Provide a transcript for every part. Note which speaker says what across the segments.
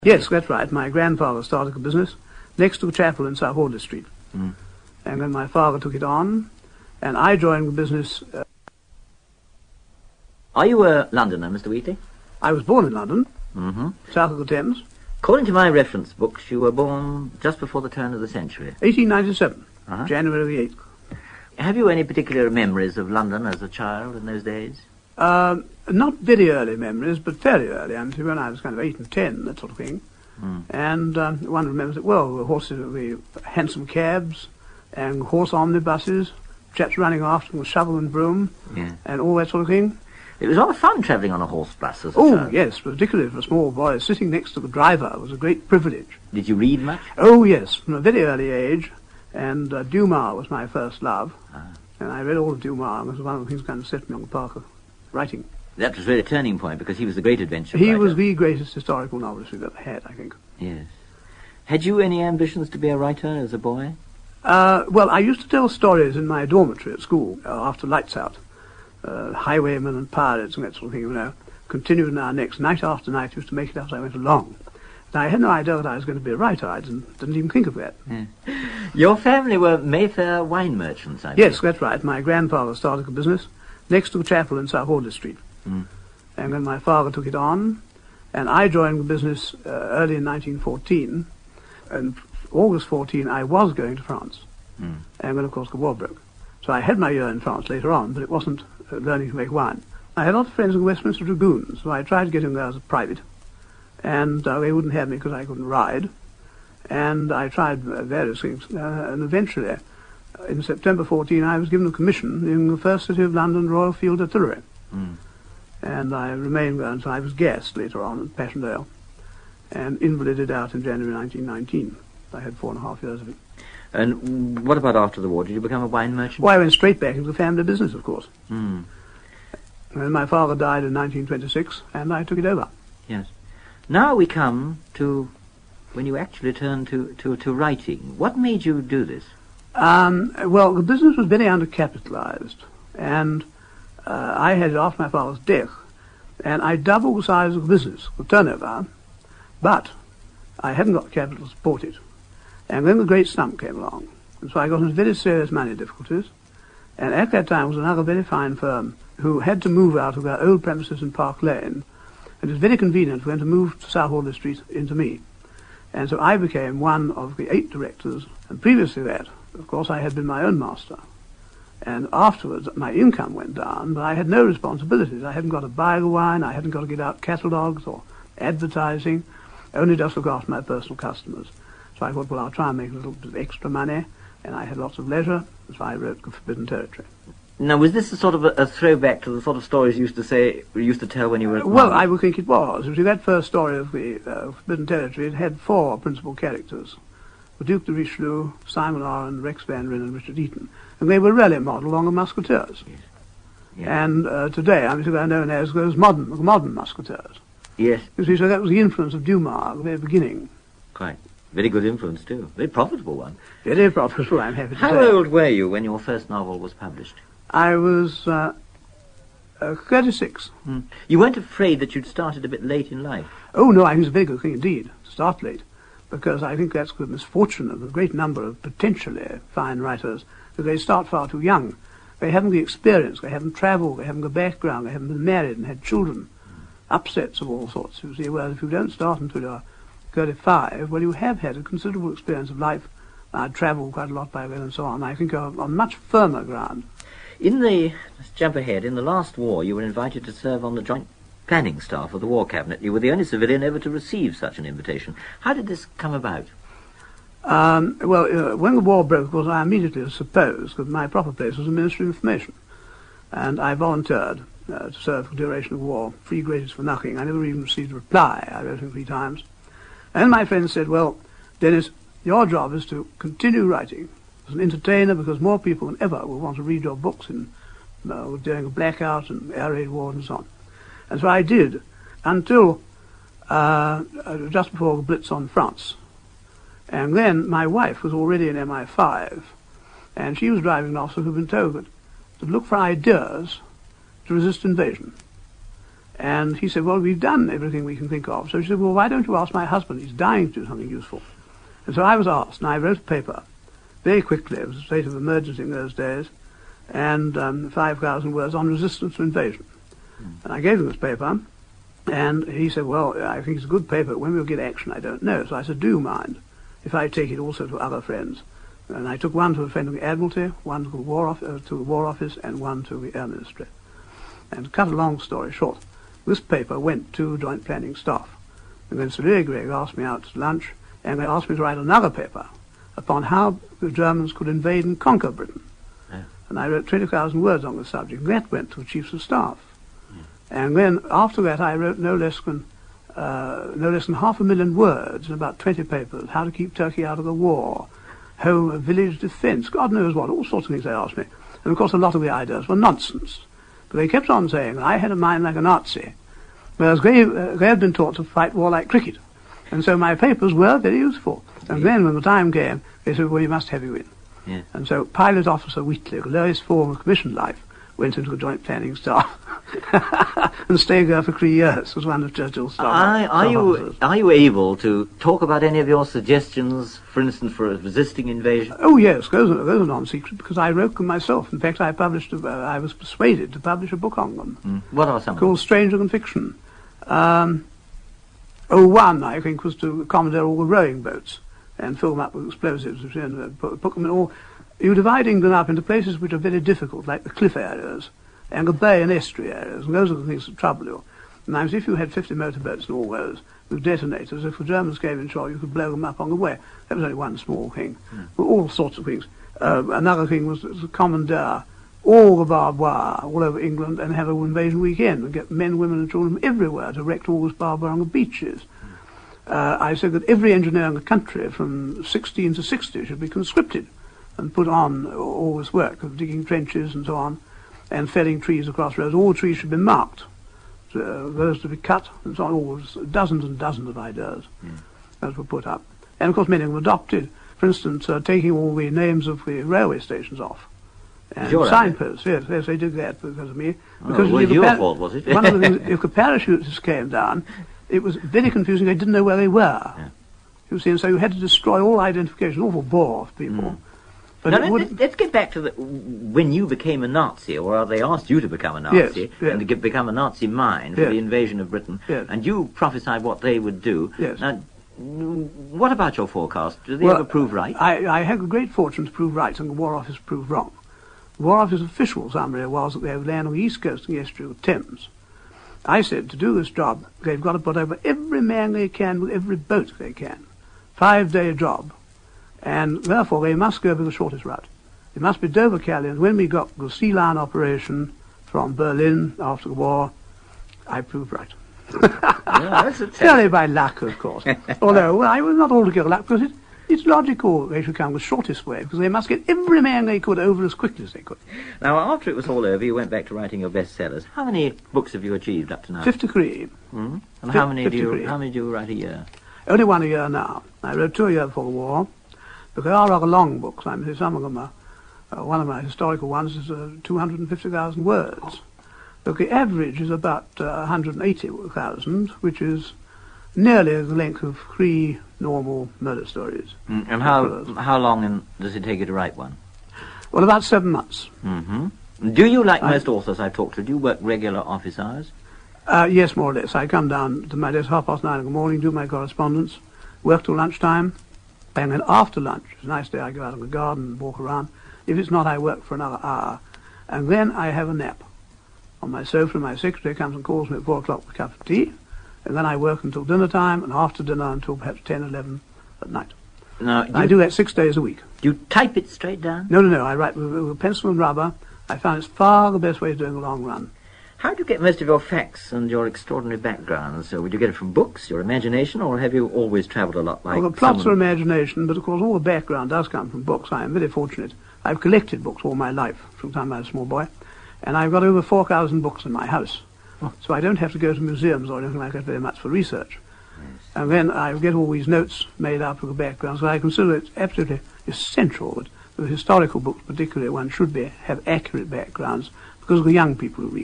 Speaker 1: Yes, that's right. My grandfather started a business next to the chapel in South Audley Street.
Speaker 2: Mm.
Speaker 1: And then my father took it on, and I joined the business.
Speaker 2: Are you a Londoner, Mr. Wheatley?
Speaker 1: I was born in London,
Speaker 2: Mm-hmm.
Speaker 1: south of the Thames,
Speaker 2: According to my reference books, you were born just before the turn of the century.
Speaker 1: 1897,
Speaker 2: Uh-huh.
Speaker 1: January the 8th.
Speaker 2: Have you any particular memories of London as a child in those days?
Speaker 1: Not very early memories, but fairly early. I mean, when I was kind of 8 and 10, that sort of thing.
Speaker 2: Mm.
Speaker 1: And one remembers it well. The horses, the hansom cabs, and horse omnibuses, chaps running after them with shovel and broom,
Speaker 2: Yeah.
Speaker 1: and all that sort of thing.
Speaker 2: It was rather fun travelling on a horse bus as a
Speaker 1: Oh,
Speaker 2: child.
Speaker 1: yes, particularly for a small boy. Sitting next to the driver was a great privilege.
Speaker 2: Did you read much?
Speaker 1: Oh, yes, from a very early age. And Dumas was my first love.
Speaker 2: Ah.
Speaker 1: And I read all of Dumas. It was one of the things that kind of set me on the path of writing.
Speaker 2: That was really a turning point because he was the great adventure
Speaker 1: He
Speaker 2: writer.
Speaker 1: was the greatest historical novelist we've ever had, I think.
Speaker 2: Yes. Had you any ambitions to be a writer as a boy?
Speaker 1: Well, I used to tell stories in my dormitory at school after lights out. Highwaymen and pirates and that sort of thing, you know. Continued in our necks night after night. Used to make it up as I went along. And I had no idea that I was going to be a writer. I didn't even think of that.
Speaker 2: Yeah. Your family were Mayfair wine merchants, I
Speaker 1: Yes,
Speaker 2: think.
Speaker 1: that's right. My grandfather started a business next to the chapel in South Audley Street.
Speaker 2: Mm.
Speaker 1: And then my father took it on, and I joined the business early in 1914. And August 14, I was going to France.
Speaker 2: Mm.
Speaker 1: And then, of course, the war broke. So I had my year in France later on, but it wasn't learning to make wine. I had lots of friends in the Westminster Dragoons, so I tried to get in there as a private. And they wouldn't have me because I couldn't ride. And I tried various things. And eventually, in September 14, I was given a commission in the First City of London Royal Field Artillery.
Speaker 2: Mm.
Speaker 1: And I remained there until I was gassed later on at Passchendaele and invalided out in January 1919. I had 4.5 years of it.
Speaker 2: And what about after the war? Did you become a wine merchant?
Speaker 1: Well, I went straight back into the family business, of course.
Speaker 2: Mm.
Speaker 1: And my father died in 1926, and I took it over.
Speaker 2: Yes. Now we come to when you actually turned to writing. What made you do this?
Speaker 1: Well, the business was very undercapitalized, and I had it after my father's death, and I doubled the size of the business, the turnover, but I hadn't got the capital to support it. And then the great slump came along, and so I got into very serious money difficulties, and at that time was another very fine firm who had to move out of their old premises in Park Lane, and it was very convenient for them to move to South Audley Street into me. And so I became one of the 8 directors, and previously that, of course, I had been my own master. And afterwards, my income went down, but I had no responsibilities. I hadn't got to buy the wine, I hadn't got to get out catalogues or advertising, only just look after my personal customers. So I thought, well, I'll try and make a little bit of extra money, and I had lots of leisure, so I wrote Forbidden Territory.
Speaker 2: Now, was this a sort of a throwback to the sort of stories you used to tell when you were at
Speaker 1: Well,
Speaker 2: college?
Speaker 1: I would think it was. You see, that first story of the Forbidden Territory, it had 4 principal characters. The Duke de Richelieu, Simon Oran, Rex Van Ryn, and Richard Eaton. And they were really modelled on the Musketeers.
Speaker 2: Yes. Yeah.
Speaker 1: And today, I'm sure they're known as those modern Musketeers.
Speaker 2: Yes,
Speaker 1: You see, so that was the influence of Dumas at the very beginning.
Speaker 2: quite. Very good influence, too. Very profitable one.
Speaker 1: Very profitable, I'm happy to
Speaker 2: How
Speaker 1: say.
Speaker 2: old were you when your first novel was published?
Speaker 1: I was 36.
Speaker 2: Hmm. You weren't afraid that you'd started a bit late in life?
Speaker 1: Oh, no, I think it's a very good thing indeed to start late, because I think that's the misfortune of a great number of potentially fine writers, that they start far too young. They haven't the experience, they haven't travelled, they haven't the background, they haven't been married and had children, upsets of all sorts, you see. Whereas if you don't start until you're 35, well, you have had a considerable experience of life. I'd travelled quite a lot by then and so on. I think you're on much firmer ground.
Speaker 2: Let's jump ahead, in the last war you were invited to serve on the joint planning staff of the War Cabinet. You were the only civilian ever to receive such an invitation. How did this come about?
Speaker 1: When the war broke, of course, I immediately supposed that my proper place was the Ministry of Information. And I volunteered to serve for the duration of the war, free gratis for nothing. I never even received a reply. I wrote him 3 times. And my friends said, well, Dennis, your job is to continue writing as an entertainer, because more people than ever will want to read your books during a blackout and air raid war and so on. And so I did, until just before the Blitz on France. And then my wife was already in MI5, and she was driving an officer who'd been told that to look for ideas to resist invasion. And he said, well, we've done everything we can think of. So she said, well, why don't you ask my husband? He's dying to do something useful. And so I was asked, and I wrote a paper very quickly. It was a state of emergency in those days, and 5,000 words on resistance to invasion. And I gave him this paper, and he said, well, I think it's a good paper, but when we'll get action, I don't know. So I said, do you mind if I take it also to other friends? And I took one to a friend of the Admiralty, one to the War Office, and one to the Air Ministry. And to cut a long story short, this paper went to Joint Planning Staff. And then Sir Louis Gregg asked me out to lunch, and they asked me to write another paper upon how the Germans could invade and conquer Britain. Yeah. And I wrote 20,000 words on the subject. That went to the Chiefs of Staff. Yeah. And then after that I wrote no less than 500,000 words in about 20 papers, how to keep Turkey out of the war, home village defence, God knows what, all sorts of things they asked me. And of course a lot of the ideas were nonsense. But they kept on saying I had a mind like a Nazi, whereas they had been taught to fight war like cricket. And so my papers were very useful. And then when the time came, they said, well, you must have you in. Yeah. And so Pilot Officer Wheatley, the lowest form of commissioned life, went into the Joint Planning Staff and stayed there for 3 years as one of Churchill's staff officers.
Speaker 2: Are you able to talk about any of your suggestions, for instance, for resisting invasion?
Speaker 1: Oh, yes, those are non-secret, because I wrote them myself. In fact, I was persuaded to publish a book on them.
Speaker 2: What are some
Speaker 1: called Stranger Than Fiction. One, I think, was to commandeer all the rowing boats and fill them up with explosives, and put them in all. You're dividing them up into places which are very difficult, like the cliff areas, and the bay and estuary areas, and those are the things that trouble you. And if you had 50 motorboats and all those, with detonators, if the Germans came in shore, you could blow them up on the way. That was only one small thing. All sorts of things. Another thing was to commandeer all the barbed wire all over England and have an invasion weekend, and get men, women and children from everywhere to erect all this barbed wire on the beaches. I said that every engineer in the country from 16 to 60 should be conscripted and put on all this work of digging trenches and so on, and felling trees across roads. All trees should be marked, those to be cut, and so on. All dozens and dozens of ideas that were put up. And of course many of them adopted. For instance, taking all the names of the railway stations off. And signposts, yes, they did that because of me. Because
Speaker 2: it was your fault, was it?
Speaker 1: One of the things, if the parachutists came down, it was very confusing. They didn't know where they were. Yeah. You see, and so you had to destroy all identification, awful bore of people.
Speaker 2: But now, let's get back to when you became a Nazi, or they asked you to become a Nazi, and to become a Nazi mind for the invasion of Britain, and you prophesied what they would do.
Speaker 1: Yes.
Speaker 2: Now, what about your forecast? Did they ever prove right?
Speaker 1: I had the great fortune to prove right, and the War Office proved wrong. The War Office official summary was that they would land on the east coast of the estuary of Thames. I said, to do this job, they've got to put over every man they can with every boat they can. 5-day job. And therefore they must go for the shortest route. It must be Dover-Calais. And when we got the Sea Lion operation from Berlin after the war, I proved right. Purely by luck, of course. Although, I was not altogether luck, because it's logical they should come the shortest way, because they must get every man they could over as quickly as they could.
Speaker 2: Now, after it was all over, you went back to writing your bestsellers. How many books have you achieved up to now?
Speaker 1: 53.
Speaker 2: And how many do you write a year?
Speaker 1: Only one a year now. I wrote 2 a year before the war, but they are rather long books. I mean, some of them are, one of my historical ones is 250,000 words. But the average is about 180,000, which is nearly the length of 3 normal murder stories.
Speaker 2: And how long does it take you to write one?
Speaker 1: Well, about 7 months.
Speaker 2: Do you, like most authors I've talked to, do you work regular office hours?
Speaker 1: Yes, more or less. I come down to my desk 9:30 in the morning, do my correspondence, work till lunchtime, and then after lunch, it's a nice day, I go out in the garden and walk around. If it's not, I work for another hour. And then I have a nap. On my sofa, my secretary comes and calls me at 4 o'clock for a cup of tea, and then I work until dinner time, and after dinner until perhaps 10, 11 at night.
Speaker 2: Now,
Speaker 1: I do that 6 days a week.
Speaker 2: Do you type it straight down?
Speaker 1: No. I write with pencil and rubber. I found it's far the best way of doing a long run.
Speaker 2: How do you get most of your facts and your extraordinary backgrounds? So would you get it from books, your imagination, or have you always travelled a lot like
Speaker 1: Well, the plots are imagination, but of course all the background does come from books. I am very fortunate. I've collected books all my life, from the time I was a small boy, and I've got over 4,000 books in my house. So I don't have to go to museums or anything like that very much for research. And then I get all these notes made up of the background, so I consider it absolutely essential that the historical books particularly one should have accurate backgrounds, because of the young people who read them.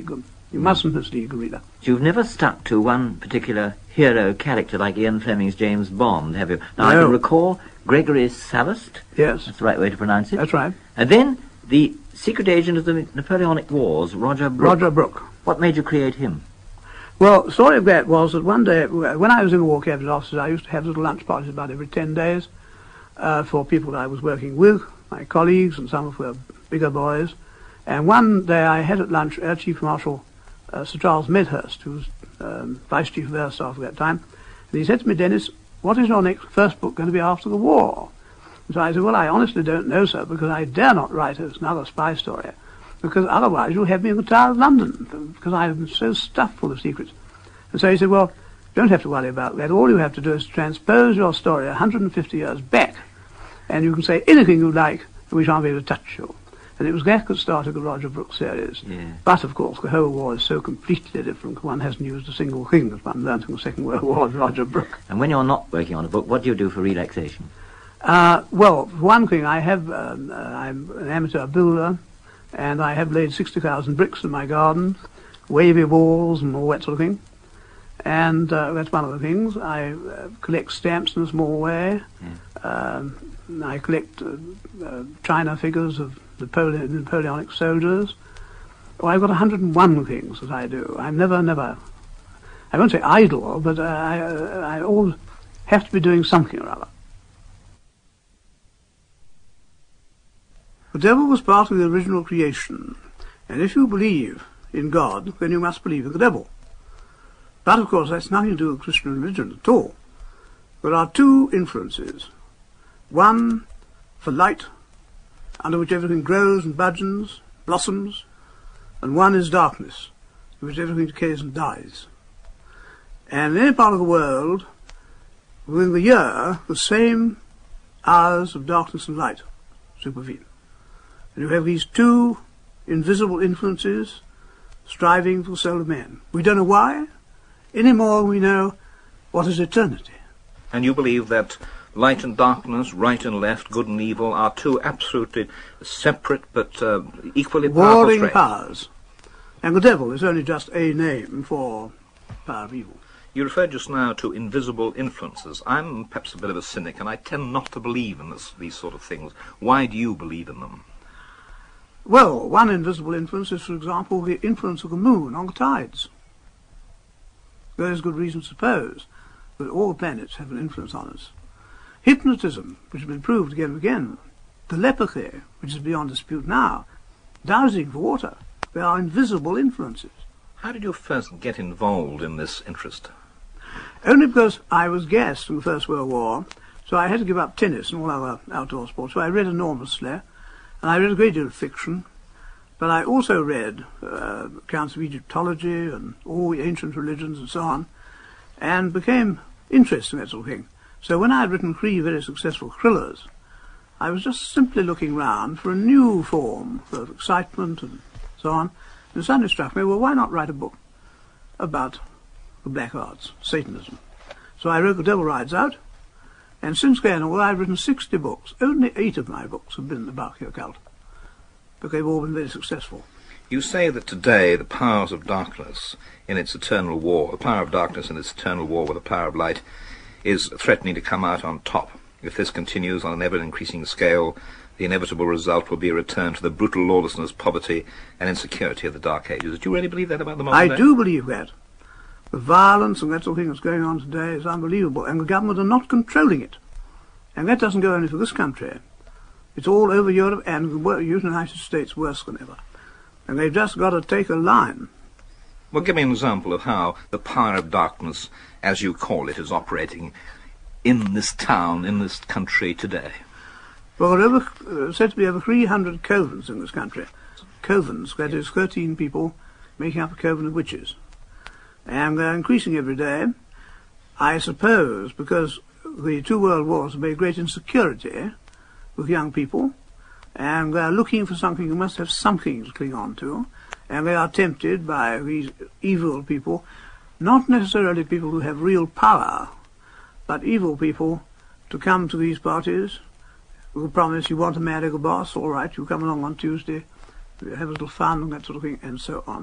Speaker 1: You mustn't mislead the reader.
Speaker 2: So you've never stuck to one particular hero character like Ian Fleming's James Bond, have you? Now,
Speaker 1: no.
Speaker 2: I can recall Gregory Sallust.
Speaker 1: Yes.
Speaker 2: That's the right way to pronounce it.
Speaker 1: That's right.
Speaker 2: And then the secret agent of the Napoleonic Wars, Roger Brooke.
Speaker 1: Roger Brooke.
Speaker 2: What made you create him?
Speaker 1: Well, the story of that was that one day, when I was in the War Cabinet Office, I used to have little lunch parties about every 10 days for people that I was working with, my colleagues, and some of who were bigger boys. And one day I had at lunch Air Chief Marshal Sir Charles Medhurst, who was Vice Chief of Air Staff at that time. And he said to me, "Dennis, what is your first book going to be after the war?" And so I said, "Well, I honestly don't know, sir, because I dare not write another spy story, because otherwise you'll have me in the Tower of London, because I'm so stuffed full of secrets." And so he said, "Well, don't have to worry about that. All you have to do is transpose your story 150 years back, and you can say anything you like, and we shan't be able to touch you." And it was that that started the Roger Brooke series.
Speaker 2: Yeah.
Speaker 1: But, of course, the whole war is so completely different. One hasn't used a single thing that one learnt in the Second World War with Roger Brooke.
Speaker 2: And when you're not working on a book, what do you do for relaxation?
Speaker 1: Well, for one thing, I'm an amateur builder, and I have laid 60,000 bricks in my garden, wavy walls and all that sort of thing. And that's one of the things. I collect stamps in a small way. Yeah. I collect china figures of Napoleonic soldiers. Oh, I've got 101 things that I do. I'm never, I won't say idle, but I always have to be doing something or other. The devil was part of the original creation, and if you believe in God, then you must believe in the devil. But, of course, that's nothing to do with Christian religion at all. There are two influences. One for light, under which everything grows and budgeons, blossoms, and one is darkness, in which everything decays and dies. And in any part of the world, within the year, the same hours of darkness and light supervene. And you have these two invisible influences striving for the soul of man. We don't know why, any more than we know what is eternity.
Speaker 3: And you believe that light and darkness, right and left, good and evil, are two absolutely separate but equally powerful
Speaker 1: warring powers. And the devil is only just a name for power of evil.
Speaker 3: You referred just now to invisible influences. I'm perhaps a bit of a cynic, and I tend not to believe in these sort of things. Why do you believe in them?
Speaker 1: Well, one invisible influence is, for example, the influence of the moon on the tides. There is good reason to suppose that all the planets have an influence on us. Hypnotism, which has been proved again and again, telepathy, which is beyond dispute now, dowsing for water, they are invisible influences.
Speaker 3: How did you first get involved in this interest?
Speaker 1: Only because I was gassed in the First World War, so I had to give up tennis and all other outdoor sports, so I read enormously, and I read a great deal of fiction, but I also read accounts of Egyptology and all the ancient religions and so on, and became interested in that sort of thing. So when I had written 3 very successful thrillers, I was just simply looking round for a new form of excitement and so on, and it suddenly struck me, well, why not write a book about the black arts, Satanism? So I wrote The Devil Rides Out, and since then, well, I've written 60 books. Only 8 of my books have been about the occult, but they've all been very successful.
Speaker 3: You say that today the powers of darkness in its eternal war, the power of darkness in its eternal war with the power of light, is threatening to come out on top. If this continues on an ever-increasing scale, the inevitable result will be a return to the brutal lawlessness, poverty, and insecurity of the Dark Ages. Do you really believe that about the modern day?
Speaker 1: I do believe that. The violence and that sort of thing that's going on today is unbelievable, and the government are not controlling it. And that doesn't go only for this country. It's all over Europe and the United States worse than ever. And they've just got to take a line.
Speaker 3: Well, give me an example of how the power of darkness, as you call it, is operating in this town, in this country today.
Speaker 1: Well, there are said to be over 300 covens in this country. Covens, that is 13 people making up a coven of witches. And they're increasing every day, I suppose, because the 2 world wars have made great insecurity with young people, and they're looking for something, you must have something to cling on to, and they are tempted by these evil people, not necessarily people who have real power, but evil people, to come to these parties with a promise, you want to marry the boss, all right, you come along on Tuesday, have a little fun and that sort of thing, and so on.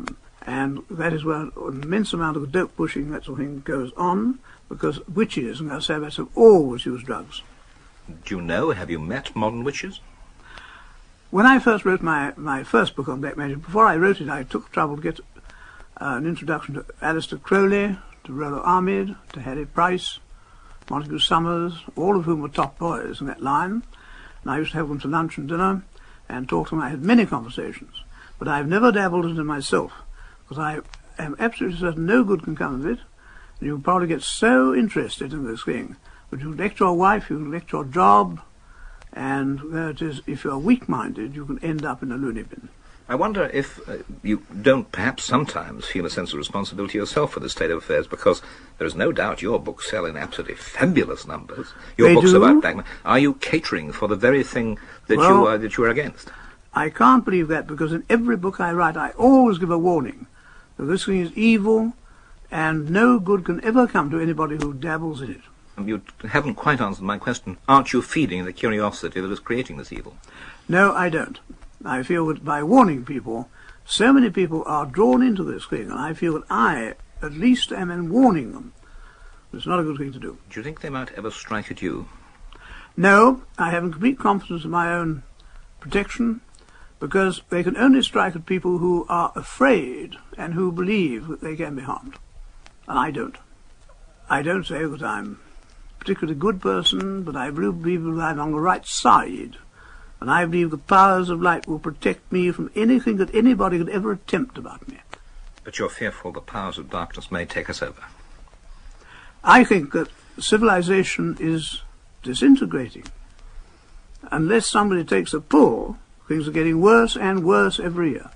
Speaker 1: And that is where an immense amount of dope pushing, that sort of thing, goes on, because witches and Sabbaths have always used drugs.
Speaker 3: Do you know, have you met modern witches?
Speaker 1: When I first wrote my first book on black magic, before I wrote it, I took trouble to get an introduction to Aleister Crowley, to Rollo Ahmed, to Harry Price, Montague Summers, all of whom were top boys in that line. And I used to have them to lunch and dinner and talk to them. I had many conversations. But I've never dabbled into it myself, because I am absolutely certain no good can come of it. And you'll probably get so interested in this thing that you'll neglect your wife, you'll neglect your job, and there it is, if you're weak-minded, you can end up in a loony bin.
Speaker 3: I wonder if you don't perhaps sometimes feel a sense of responsibility yourself for the state of affairs, because there is no doubt your books sell in absolutely fabulous numbers. Your
Speaker 1: they
Speaker 3: books
Speaker 1: do?
Speaker 3: About black magic. Are you catering for the very thing that you are against?
Speaker 1: I can't believe that, because in every book I write, I always give a warning that this thing is evil, and no good can ever come to anybody who dabbles in it.
Speaker 3: You haven't quite answered my question. Aren't you feeding the curiosity that is creating this evil?
Speaker 1: No, I don't. I feel that by warning people, so many people are drawn into this thing, and I feel that I, at least, am in warning them. It's not a good thing to do.
Speaker 3: Do you think they might ever strike at you?
Speaker 1: No, I have complete confidence in my own protection, because they can only strike at people who are afraid and who believe that they can be harmed. And I don't. I don't say that I'm a particularly good person, but I believe that I'm on the right side. And I believe the powers of light will protect me from anything that anybody could ever attempt about me.
Speaker 3: But you're fearful the powers of darkness may take us over.
Speaker 1: I think that civilization is disintegrating. Unless somebody takes a pull, things are getting worse and worse every year.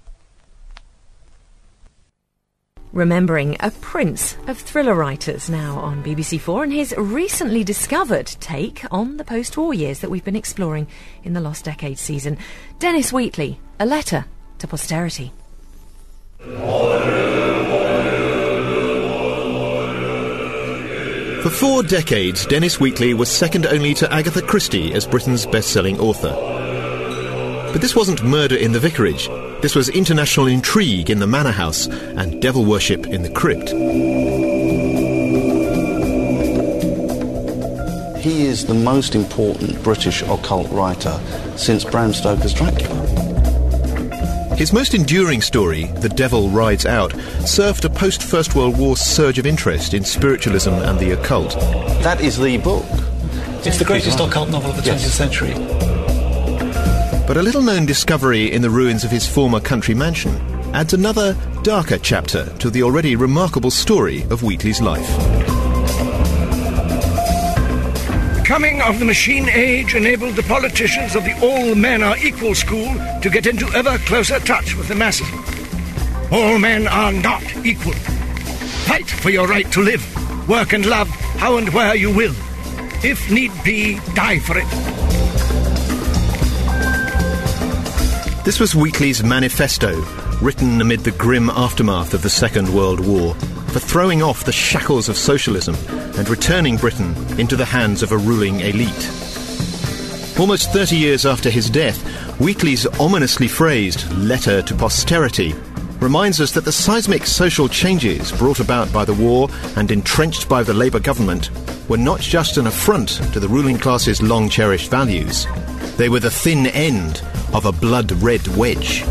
Speaker 4: Remembering a prince of thriller writers now on BBC4 and his recently discovered take on the post-war years that we've been exploring in the Lost Decades season. Dennis Wheatley, A Letter to Posterity.
Speaker 5: For 4 decades, Dennis Wheatley was second only to Agatha Christie as Britain's best-selling author. But this wasn't murder in the vicarage. This was international intrigue in the manor house and devil worship in the crypt.
Speaker 6: He is the most important British occult writer since Bram Stoker's Dracula.
Speaker 5: His most enduring story, The Devil Rides Out, served a post-First World War surge of interest in spiritualism and the occult.
Speaker 6: That is the book.
Speaker 7: It's the greatest occult novel of the 20th century.
Speaker 5: But a little-known discovery in the ruins of his former country mansion adds another, darker chapter to the already remarkable story of Wheatley's life.
Speaker 8: The coming of the machine age enabled the politicians of the all men are equal school to get into ever closer touch with the masses. All men are not equal. Fight for your right to live, work and love how and where you will. If need be, die for it.
Speaker 5: This was Wheatley's manifesto, written amid the grim aftermath of the Second World War, for throwing off the shackles of socialism and returning Britain into the hands of a ruling elite. Almost 30 years after his death, Wheatley's ominously phrased Letter to Posterity reminds us that the seismic social changes brought about by the war and entrenched by the Labour government were not just an affront to the ruling class's long-cherished values. They were the thin end of a blood-red wedge.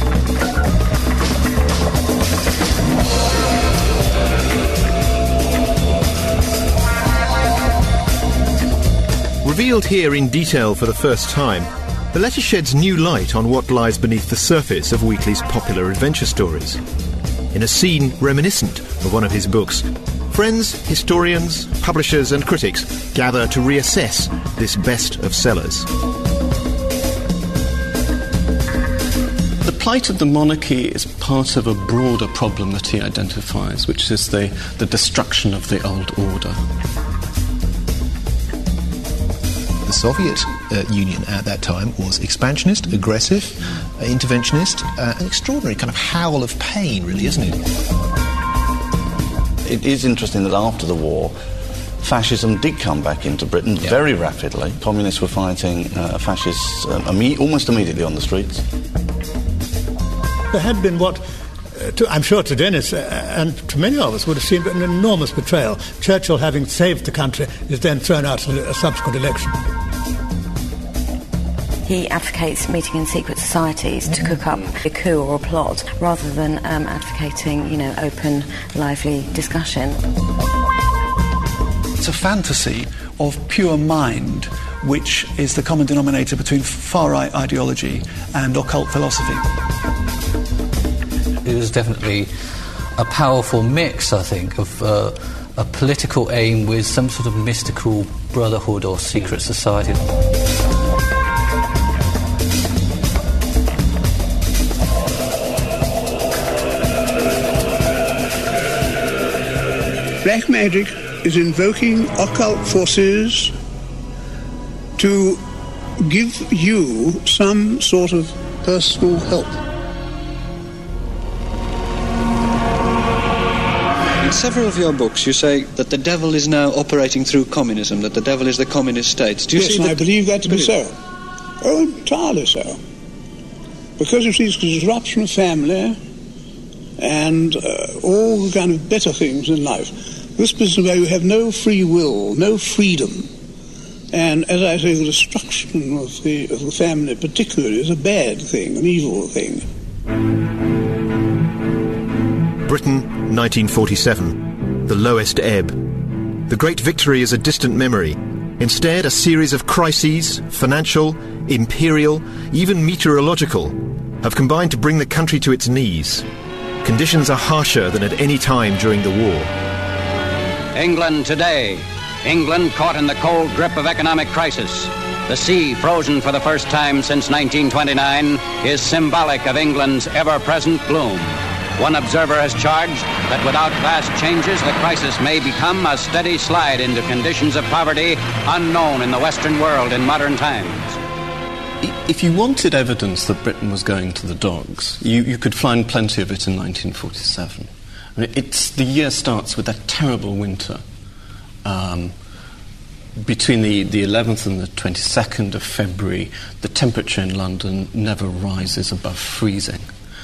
Speaker 5: Revealed here in detail for the first time, the letter sheds new light on what lies beneath the surface of Wheatley's popular adventure stories. In a scene reminiscent of one of his books, friends, historians, publishers and critics gather to reassess this best of sellers.
Speaker 9: The plight of the monarchy is part of a broader problem that he identifies, which is the destruction of the old order.
Speaker 10: The Soviet Union at that time was expansionist, aggressive, interventionist, an extraordinary kind of howl of pain, really, isn't it?
Speaker 6: It is interesting that after the war, fascism did come back into Britain very rapidly. Communists were fighting fascists almost immediately on the streets.
Speaker 11: There had been what I'm sure to Dennis and to many of us would have seemed an enormous betrayal. Churchill, having saved the country, is then thrown out in a subsequent election.
Speaker 12: He advocates meeting in secret societies to cook up a coup or a plot, rather than advocating, open, lively discussion.
Speaker 7: It's a fantasy of pure mind, which is the common denominator between far-right ideology and occult philosophy.
Speaker 13: It was definitely a powerful mix, I think, of a political aim with some sort of mystical brotherhood or secret society.
Speaker 1: Black magic is invoking occult forces to give you some sort of personal help.
Speaker 14: In several of your books you say that the devil is now operating through communism, that the devil is the communist states. Do you see
Speaker 1: I believe that to be so. Oh, entirely so. Because you see, it's the disruption of family and all the kind of better things in life. This business where you have no free will, no freedom, and as I say, the destruction of the family particularly is a bad thing, an evil thing.
Speaker 5: Britain, 1947. The lowest ebb. The great victory is a distant memory. Instead, a series of crises, financial, imperial, even meteorological, have combined to bring the country to its knees. Conditions are harsher than at any time during the war.
Speaker 15: England today. England caught in the cold grip of economic crisis. The sea, frozen for the first time since 1929, is symbolic of England's ever-present gloom. One observer has charged that without vast changes, the crisis may become a steady slide into conditions of poverty unknown in the Western world in modern times.
Speaker 9: If you wanted evidence that Britain was going to the dogs, you could find plenty of it in 1947. I mean, the year starts with that terrible winter. Between the 11th and the 22nd of February, the temperature in London never rises above freezing.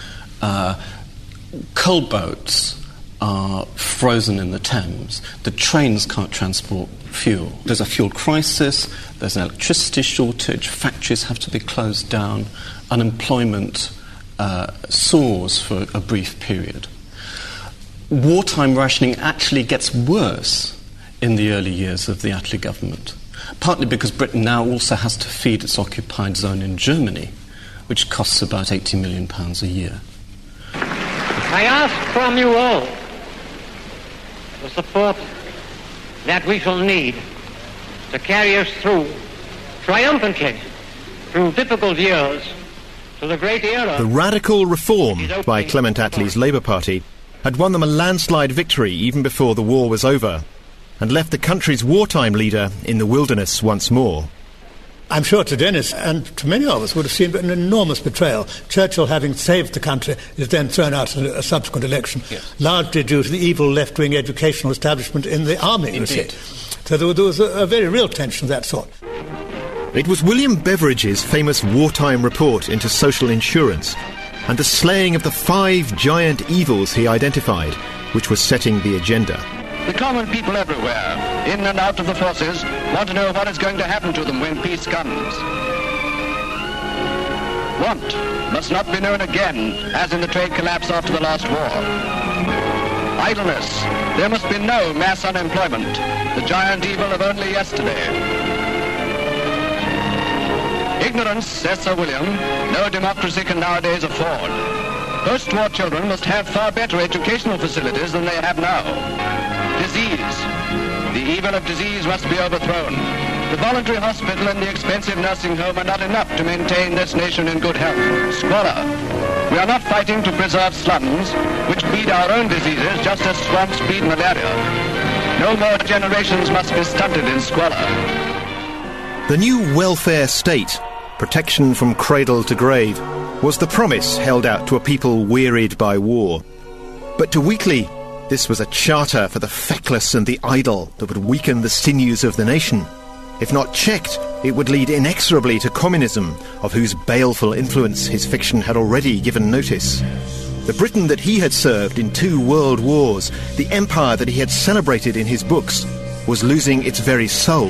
Speaker 9: Coal boats are frozen in the Thames. The trains can't transport fuel. There's a fuel crisis, there's an electricity shortage, factories have to be closed down, unemployment soars for a brief period. Wartime rationing actually gets worse in the early years of the Attlee government, partly because Britain now also has to feed its occupied zone in Germany, which costs about £80 million a year.
Speaker 16: I ask from you all the support that we shall need to carry us through triumphantly through difficult years to the great era.
Speaker 5: The radical reform by Clement Attlee's Labour Party had won them a landslide victory even before the war was over, and left the country's wartime leader in the wilderness once more.
Speaker 11: I'm sure to Dennis and to many of us would have seemed an enormous betrayal. Churchill, having saved the country, is then thrown out in a subsequent election, largely due to the evil left-wing educational establishment in the army.
Speaker 5: Indeed.
Speaker 11: So there was a very real tension of that sort.
Speaker 5: It was William Beveridge's famous wartime report into social insurance and the slaying of the 5 giant evils he identified, which was setting the agenda.
Speaker 17: The common people everywhere, in and out of the forces, want to know what is going to happen to them when peace comes. Want must not be known again, as in the trade collapse after the last war. Idleness. There must be no mass unemployment, the giant evil of only yesterday. Ignorance, says Sir William, no democracy can nowadays afford. Post-war children must have far better educational facilities than they have now. Disease. The evil of disease must be overthrown. The voluntary hospital and the expensive nursing home are not enough to maintain this nation in good health. Squalor. We are not fighting to preserve slums, which breed our own diseases just as swamps breed malaria. No more generations must be stunted in squalor.
Speaker 5: The new welfare state, protection from cradle to grave, was the promise held out to a people wearied by war. But to Wheatley, this was a charter for the feckless and the idle that would weaken the sinews of the nation. If not checked, it would lead inexorably to communism, of whose baleful influence his fiction had already given notice. The Britain that he had served in 2 world wars, the empire that he had celebrated in his books, was losing its very soul.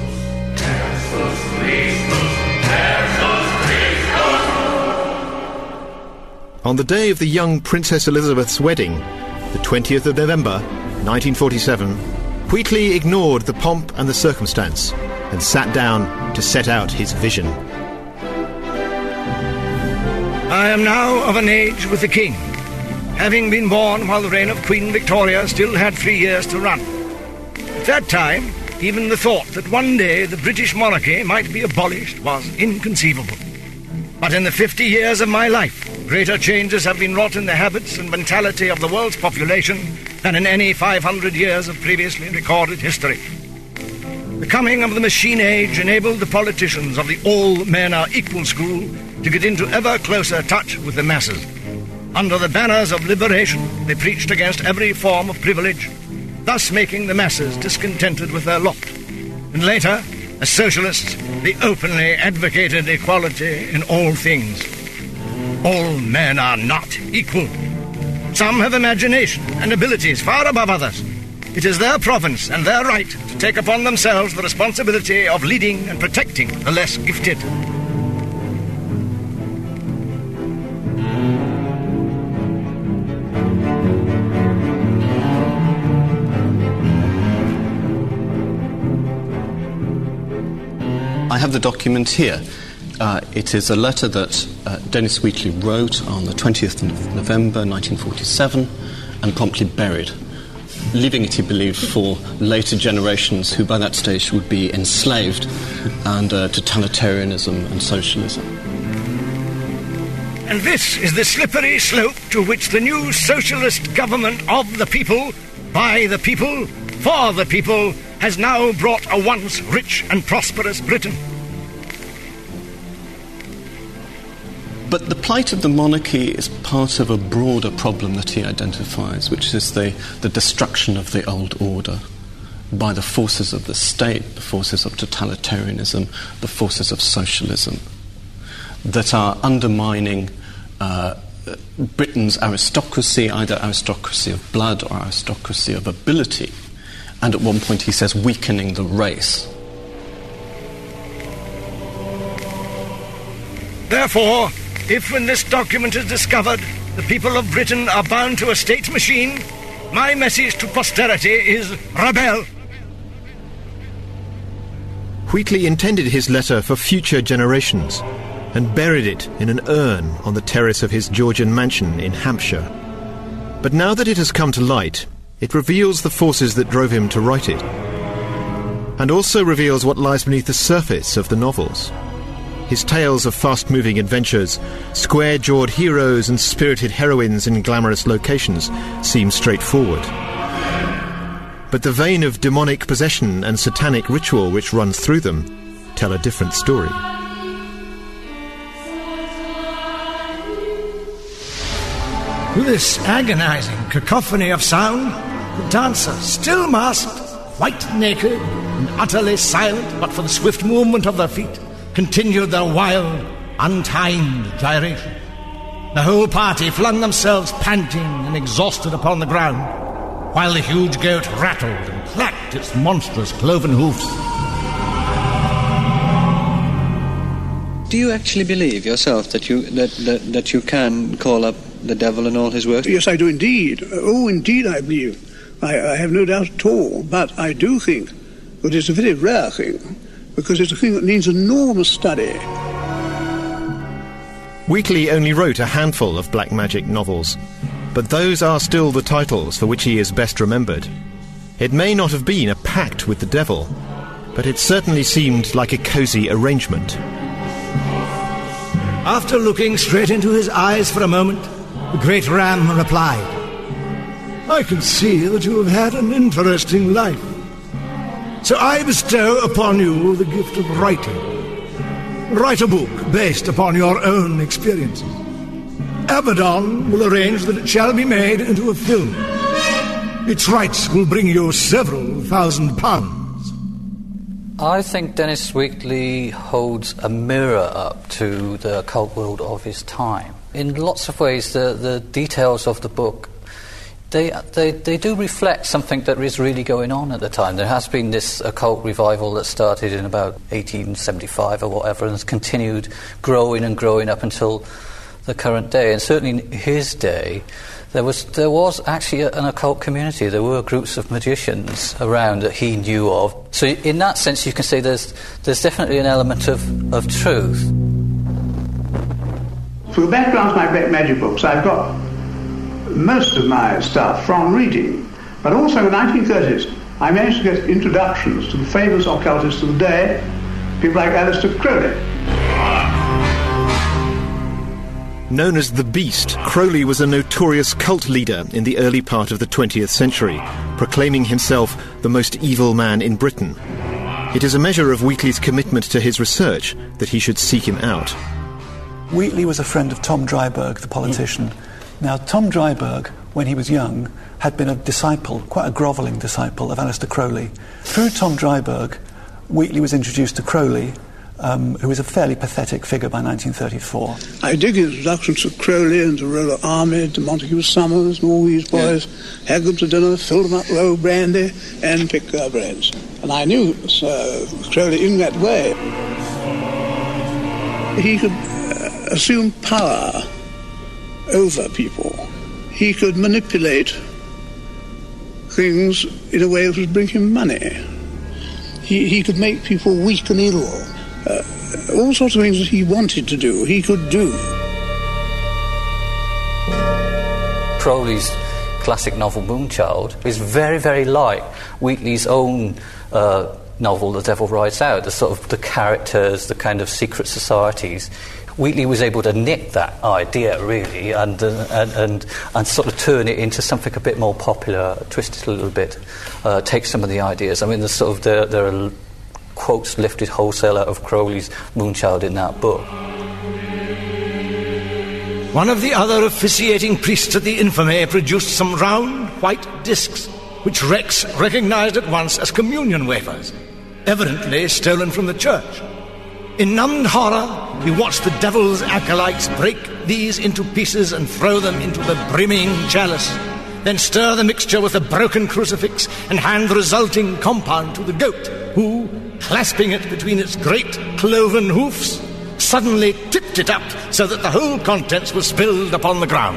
Speaker 5: On the day of the young Princess Elizabeth's wedding, the 20th of November, 1947, Wheatley ignored the pomp and the circumstance and sat down to set out his vision.
Speaker 8: I am now of an age with the King, having been born while the reign of Queen Victoria still had 3 years to run. At that time, even the thought that one day the British monarchy might be abolished was inconceivable. But in the 50 years of my life, greater changes have been wrought in the habits and mentality of the world's population than in any 500 years of previously recorded history. The coming of the machine age enabled the politicians of the all men are equal school to get into ever closer touch with the masses. Under the banners of liberation, they preached against every form of privilege, thus making the masses discontented with their lot. And later, as socialists, they openly advocated equality in all things. All men are not equal. Some have imagination and abilities far above others. It is their province and their right to take upon themselves the responsibility of leading and protecting the less gifted.
Speaker 9: I have the document here. It is a letter that Denis Wheatley wrote on the 20th of November 1947 and promptly buried, leaving it, he believed, for later generations who by that stage would be enslaved under totalitarianism and socialism.
Speaker 8: And this is the slippery slope to which the new socialist government of the people, by the people, for the people, has now brought a once rich and prosperous Britain.
Speaker 9: But the plight of the monarchy is part of a broader problem that he identifies, which is the destruction of the old order by the forces of the state, the forces of totalitarianism, the forces of socialism, that are undermining Britain's aristocracy, either aristocracy of blood or aristocracy of ability, and at one point he says weakening the race.
Speaker 8: Therefore, if when this document is discovered, the people of Britain are bound to a state machine, my message to posterity is rebel.
Speaker 5: Wheatley intended his letter for future generations and buried it in an urn on the terrace of his Georgian mansion in Hampshire. But now that it has come to light, it reveals the forces that drove him to write it, and also reveals what lies beneath the surface of the novels. His tales of fast-moving adventures, square-jawed heroes and spirited heroines in glamorous locations seem straightforward. But the vein of demonic possession and satanic ritual which runs through them tell a different story.
Speaker 8: To this agonizing cacophony of sound, the dancers, still masked, white naked, and utterly silent but for the swift movement of their feet, continued their wild, untimed gyration. The whole party flung themselves panting and exhausted upon the ground, while the huge goat rattled and clacked its monstrous cloven hoofs.
Speaker 14: Do you actually believe yourself that you can call up the devil and all his works?
Speaker 1: Yes, I do indeed. Oh, indeed I believe. I have no doubt at all. But I do think that it's a very rare thing, because it's a thing that needs enormous study.
Speaker 5: Wheatley only wrote a handful of black magic novels, but those are still the titles for which he is best remembered. It may not have been a pact with the devil, but it certainly seemed like a cosy arrangement.
Speaker 8: After looking straight into his eyes for a moment, the great ram replied, "I can see that you have had an interesting life. So I bestow upon you the gift of writing. Write a book based upon your own experiences. Abaddon will arrange that it shall be made into a film. Its rights will bring you several £1,000.
Speaker 13: I think Dennis Wheatley holds a mirror up to the occult world of his time. In lots of ways, the details of the book, they do reflect something that is really going on at the time. There has been this occult revival that started in about 1875 or whatever, and has continued growing and growing up until the current day. And certainly in his day, there was actually an occult community. There were groups of magicians around that he knew of. So in that sense, you can say there's definitely an element of truth.
Speaker 1: For the background of my magic books, I've got most of my stuff from reading, but also in the 1930s, I managed to get introductions to the famous occultists of the day, people like Aleister Crowley.
Speaker 5: Known as the Beast, Crowley was a notorious cult leader in the early part of the 20th century, proclaiming himself the most evil man in Britain. It is a measure of Wheatley's commitment to his research that he should seek him out.
Speaker 7: Wheatley was a friend of Tom Dryburgh, the politician. Now, Tom Dryburgh, when he was young, had been a disciple, quite a grovelling disciple, of Aleister Crowley. Through Tom Dryburgh, Wheatley was introduced to Crowley, who was a fairly pathetic figure by 1934.
Speaker 1: I dig introductions to Crowley and to Rollo Armid, to Montague Summers and all these boys, had them to dinner, filled them up with old brandy, and picked their brains. And I knew Crowley in that way. He could assume power over people. He could manipulate things in a way that would bring him money. He could make people weak and ill. All sorts of things that he wanted to do, he could do.
Speaker 13: Crowley's classic novel Moonchild is very, very like Wheatley's own novel The Devil Rides Out, the sort of the characters, the kind of secret societies. Wheatley was able to nick that idea, really, and sort of turn it into something a bit more popular, twist it a little bit, take some of the ideas. I mean, there are quotes lifted wholesale out of Crowley's Moonchild in that book.
Speaker 8: One of the other officiating priests at the infirmary produced some round, white discs, which Rex recognised at once as communion wafers, evidently stolen from the church. In numbed horror, he watched the devil's acolytes break these into pieces and throw them into the brimming chalice, then stir the mixture with a broken crucifix and hand the resulting compound to the goat, who, clasping it between its great cloven hoofs, suddenly tipped it up so that the whole contents were spilled upon the ground.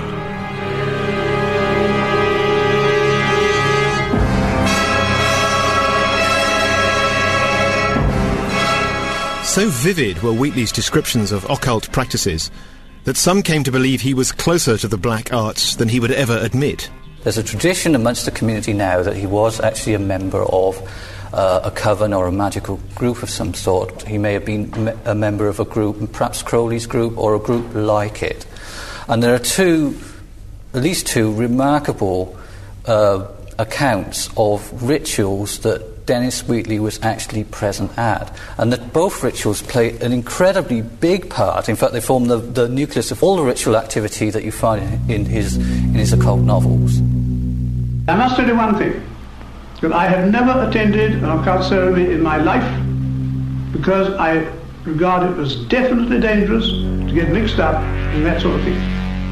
Speaker 5: So vivid were Wheatley's descriptions of occult practices that some came to believe he was closer to the black arts than he would ever admit.
Speaker 13: There's a tradition amongst the community now that he was actually a member of a coven or a magical group of some sort. He may have been a member of a group, perhaps Crowley's group, or a group like it. And there are at least two remarkable accounts of rituals that Dennis Wheatley was actually present at, and that both rituals play an incredibly big part. In fact, they form the nucleus of all the ritual activity that you find in his occult novels.
Speaker 1: I must tell you one thing, that I have never attended an occult ceremony in my life because I regard it as definitely dangerous to get mixed up in that sort of thing.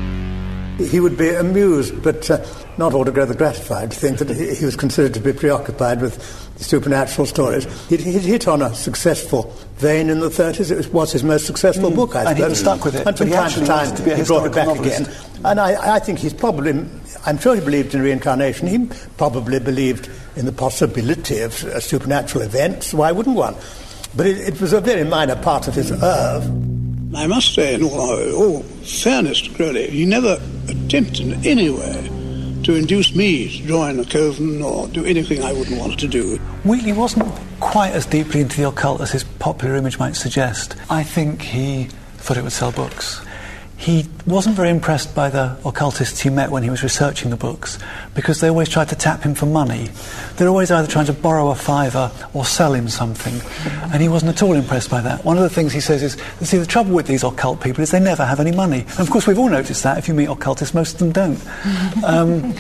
Speaker 11: He would be amused, but not altogether gratified to think that he was considered to be preoccupied with the supernatural stories. He'd hit on a successful vein in the 30s. It was his most successful book, I suppose.
Speaker 7: And he was stuck with it.
Speaker 11: And from time to time, he brought it back novelist. Again. And I think he's probably... I'm sure he believed in reincarnation. He probably believed in the possibility of supernatural events. Why wouldn't one? But it was a very minor part of his oeuvre.
Speaker 1: I must say, in all fairness to Crowley, he never attempted in any way to induce me to join a coven or do anything I wouldn't want to do.
Speaker 7: Wheatley wasn't quite as deeply into the occult as his popular image might suggest. I think he thought it would sell books. He wasn't very impressed by the occultists he met when he was researching the books, because they always tried to tap him for money. They're always either trying to borrow a fiver or sell him something, and he wasn't at all impressed by that. One of the things he says is, see, the trouble with these occult people is they never have any money. And of course, we've all noticed that. If you meet occultists, most of them don't.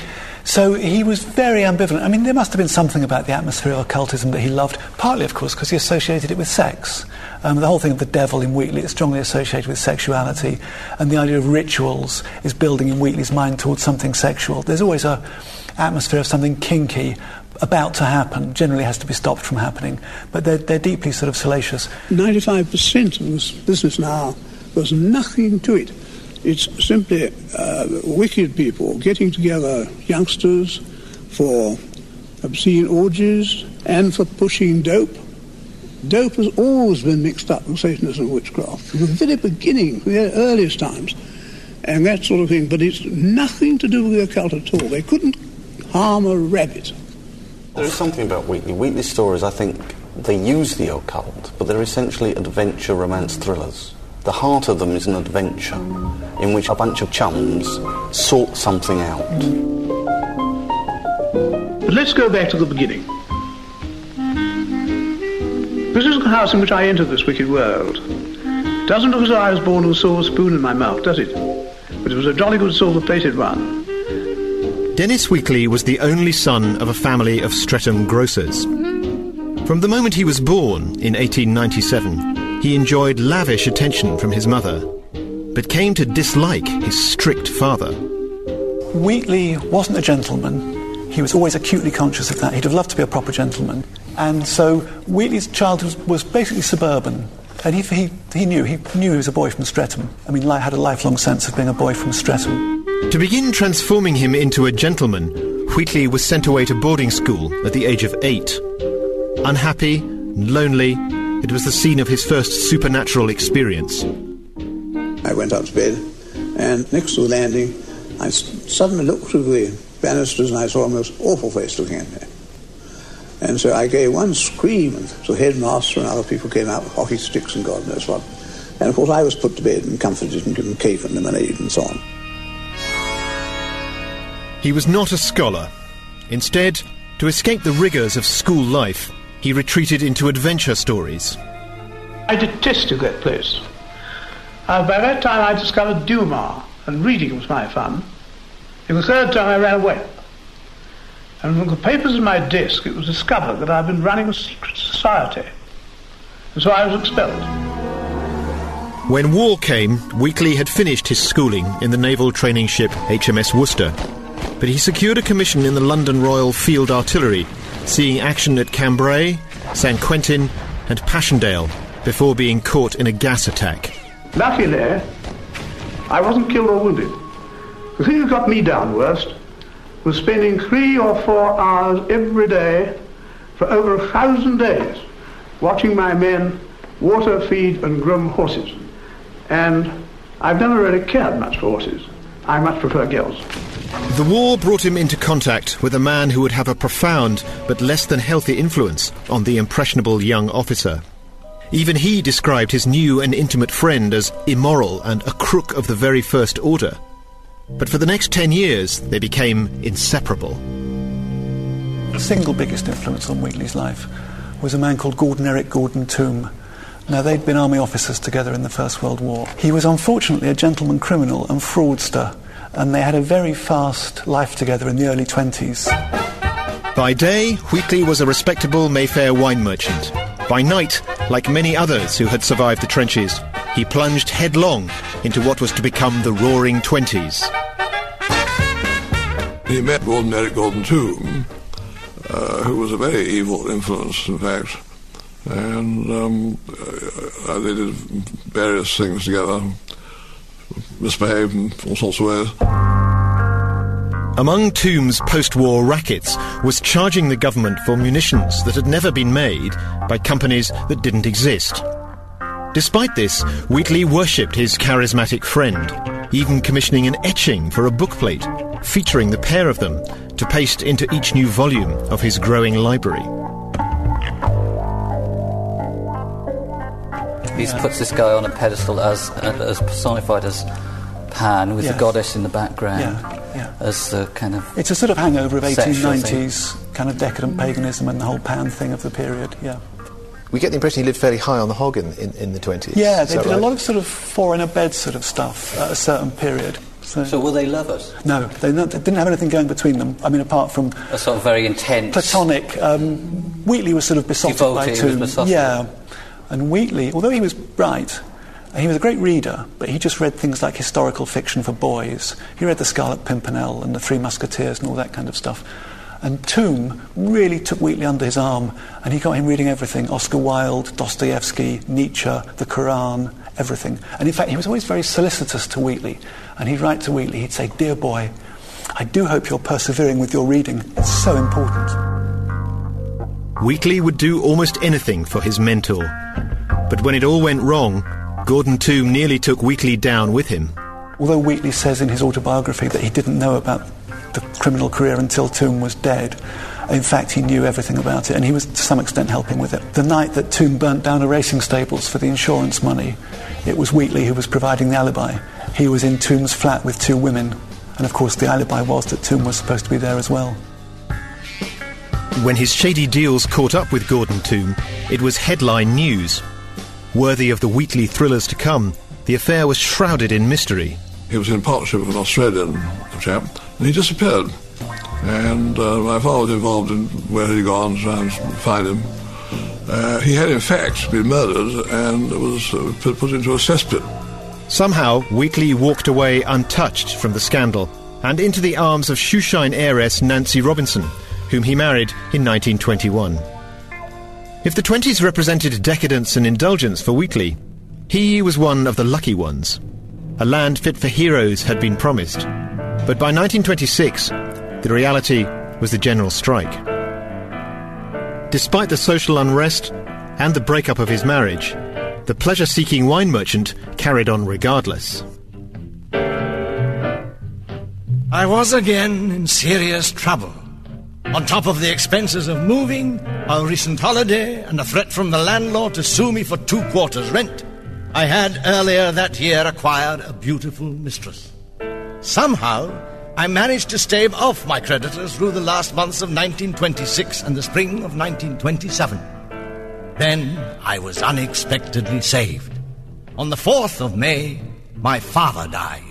Speaker 7: So he was very ambivalent. I mean, there must have been something about the atmosphere of occultism that he loved, partly, of course, because he associated it with sex. The whole thing of the devil in Wheatley is strongly associated with sexuality, and the idea of rituals is building in Wheatley's mind towards something sexual. There's always an atmosphere of something kinky about to happen, generally has to be stopped from happening, but they're deeply sort of salacious.
Speaker 1: 95% of this business now, there's nothing to it. It's simply wicked people getting together youngsters for obscene orgies and for pushing dope. Dope has always been mixed up with Satanism and witchcraft from the very beginning, from the earliest times, and that sort of thing. But it's nothing to do with the occult at all. They couldn't harm a rabbit.
Speaker 6: There is something about Wheatley. Wheatley's stories, I think, they use the occult, but they're essentially adventure romance thrillers. The heart of them is an adventure in which a bunch of chums sort something out.
Speaker 1: But let's go back to the beginning. This is the house in which I entered this wicked world. It doesn't look as though I was born with a silver spoon in my mouth, does it? But it was a jolly good silver-plated one.
Speaker 5: Dennis Wheatley was the only son of a family of Streatham grocers. From the moment he was born in 1897, he enjoyed lavish attention from his mother, but came to dislike his strict father.
Speaker 7: Wheatley wasn't a gentleman. He was always acutely conscious of that. He'd have loved to be a proper gentleman. And so Wheatley's childhood was basically suburban. And he knew he was a boy from Streatham. I mean, had a lifelong sense of being a boy from Streatham.
Speaker 5: To begin transforming him into a gentleman, Wheatley was sent away to boarding school at the age of 8. Unhappy, lonely, it was the scene of his first supernatural experience.
Speaker 1: I went up to bed, and next to the landing, I suddenly looked through the banisters and I saw a most awful face looking at me. And so I gave one scream, and the headmaster and other people came out with hockey sticks and God knows what. And of course I was put to bed and comforted and given cake and lemonade and so on.
Speaker 5: He was not a scholar. Instead, to escape the rigours of school life, he retreated into adventure stories.
Speaker 1: I detested that place. By that time I discovered Dumas, and reading was my fun. In the third term I ran away. And from the papers in my desk it was discovered that I'd been running a secret society. And so I was expelled.
Speaker 5: When war came, Wheatley had finished his schooling in the naval training ship HMS Worcester. But he secured a commission in the London Royal Field Artillery, seeing action at Cambrai, St Quentin and Passchendaele before being caught in a gas attack.
Speaker 1: Luckily, I wasn't killed or wounded. The thing that got me down worst was spending 3 or 4 hours every day for over 1,000 days watching my men water, feed and groom horses. And I've never really cared much for horses. I much prefer girls.
Speaker 5: The war brought him into contact with a man who would have a profound but less than healthy influence on the impressionable young officer. Even he described his new and intimate friend as immoral and a crook of the very first order. But for the next 10 years, they became inseparable.
Speaker 7: The single biggest influence on Wheatley's life was a man called Gordon Eric Gordon Toome. Now, they'd been army officers together in the First World War. He was unfortunately a gentleman criminal and fraudster, and they had a very fast life together in the early 20s.
Speaker 5: By day, Wheatley was a respectable Mayfair wine merchant. By night, like many others who had survived the trenches, he plunged headlong into what was to become the Roaring Twenties.
Speaker 18: He met Gordon Eric Gordon Toome, who was a very evil influence, in fact, and they did various things together, misbehaved in all sorts of ways.
Speaker 5: Among Toome's post-war rackets was charging the government for munitions that had never been made by companies that didn't exist. Despite this, Wheatley worshipped his charismatic friend, even commissioning an etching for a bookplate featuring the pair of them to paste into each new volume of his growing library.
Speaker 13: He puts this guy on a pedestal as personified as Pan, with the goddess in the background. As the kind of...
Speaker 7: It's a sort of hangover of 1890s kind of decadent paganism and the whole Pan thing of the period,
Speaker 10: We get the impression he lived fairly high on the hog in the 20s.
Speaker 7: Yeah, they did a lot of sort of four-in-a-bed sort of stuff at a certain period.
Speaker 13: So were they lovers?
Speaker 7: No, they didn't have anything going between them. I mean, apart from
Speaker 13: a sort of very intense
Speaker 7: platonic. Wheatley was sort of besotted by Tomb. Yeah, and Wheatley, although he was bright, he was a great reader, but he just read things like historical fiction for boys. He read The Scarlet Pimpernel and The Three Musketeers and all that kind of stuff. And Tomb really took Wheatley under his arm, and he got him reading everything: Oscar Wilde, Dostoevsky, Nietzsche, the Quran, everything. And in fact, he was always very solicitous to Wheatley. And he'd write to Wheatley, he'd say, "Dear boy, I do hope you're persevering with your reading. It's so important."
Speaker 5: Wheatley would do almost anything for his mentor. But when it all went wrong, Gordon Tomb nearly took Wheatley down with him.
Speaker 7: Although Wheatley says in his autobiography that he didn't know about the criminal career until Tomb was dead, in fact he knew everything about it, and he was to some extent helping with it. The night that Tomb burnt down a racing stables for the insurance money, it was Wheatley who was providing the alibi. He was in Tomb's flat with 2 women, and of course the alibi was that Tomb was supposed to be there as well.
Speaker 5: When his shady deals caught up with Gordon Tomb, it was headline news. Worthy of the Wheatley thrillers to come, the affair was shrouded in mystery.
Speaker 18: He was in partnership with an Australian chap, and he disappeared. And my father was involved in where he'd gone, trying to find him. He had in fact been murdered and was put into a cesspit.
Speaker 5: Somehow, Wheatley walked away untouched from the scandal and into the arms of shoeshine heiress Nancy Robinson, whom he married in 1921. If the 20s represented decadence and indulgence for Wheatley, he was one of the lucky ones. A land fit for heroes had been promised. But by 1926, the reality was the general strike. Despite the social unrest and the breakup of his marriage, the pleasure-seeking wine merchant carried on regardless.
Speaker 8: I was again in serious trouble. On top of the expenses of moving, a recent holiday, and a threat from the landlord to sue me for 2 quarters' rent, I had earlier that year acquired a beautiful mistress. Somehow, I managed to stave off my creditors through the last months of 1926 and the spring of 1927. Then I was unexpectedly saved. On the 4th of May, my father died.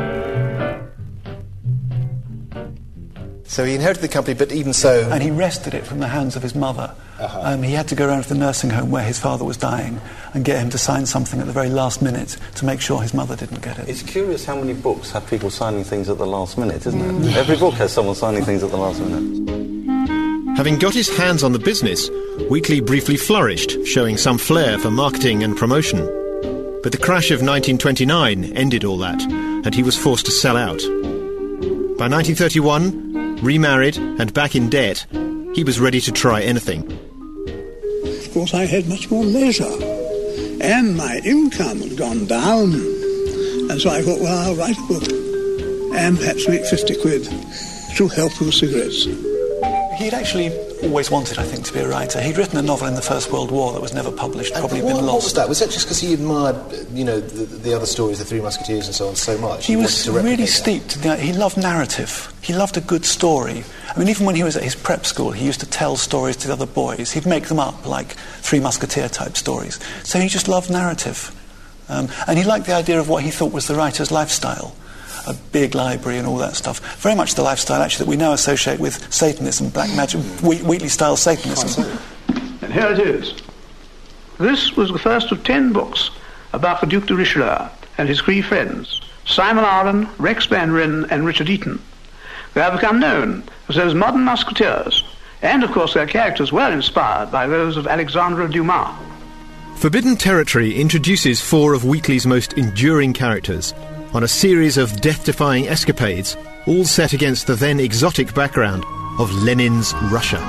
Speaker 10: So he inherited the company, but even so...
Speaker 7: And he wrested it from the hands of his mother. He had to go around to the nursing home where his father was dying and get him to sign something at the very last minute to make sure his mother didn't get it.
Speaker 6: It's curious how many books have people signing things at the last minute, isn't it? Every book has someone signing things at the last minute.
Speaker 5: Having got his hands on the business, Wheatley briefly flourished, showing some flair for marketing and promotion. But the crash of 1929 ended all that, and he was forced to sell out. By 1931... remarried and back in debt, he was ready to try anything.
Speaker 1: Of course, I had much more leisure, and my income had gone down, and so I thought, well, I'll write a book and perhaps make 50 quid to help with cigarettes.
Speaker 7: He'd actually always wanted, I think, to be a writer. He'd written a novel in the First World War that was never published, probably been lost.
Speaker 10: What was that? Was that just because he admired, the other stories, the Three Musketeers and so on, so much?
Speaker 7: He was really steeped. He loved narrative. He loved a good story. I mean, even when he was at his prep school, he used to tell stories to the other boys. He'd make them up, like Three Musketeer-type stories. So he just loved narrative. And he liked the idea of what he thought was the writer's lifestyle. A big library and all that stuff. Very much the lifestyle, actually, that we now associate with Satanism, black magic, Wheatley-style Satanism.
Speaker 1: And here it is. This was the first of 10 books about the Duc de Richelieu and his 3 friends, Simon Arden, Rex Van Ryn, and Richard Eaton. They have become known as those modern musketeers, and, of course, their characters were inspired by those of Alexandre Dumas.
Speaker 5: Forbidden Territory introduces 4 of Wheatley's most enduring characters on a series of death-defying escapades, all set against the then exotic background of Lenin's Russia.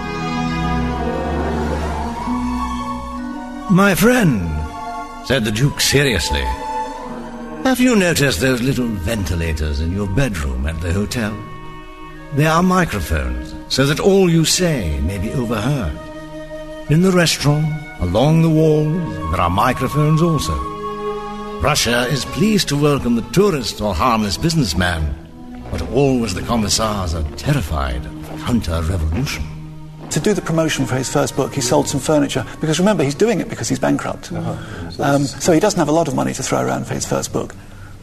Speaker 8: My friend, said the Duke seriously, have you noticed those little ventilators in your bedroom at the hotel? They are microphones, so that all you say may be overheard. In the restaurant, along the walls, there are microphones also. Russia is pleased to welcome the tourist or harmless businessman, but always the commissars are terrified of counter-revolution.
Speaker 7: To do the promotion for his first book, he sold some furniture, because remember, he's doing it because he's bankrupt. So he doesn't have a lot of money to throw around for his first book.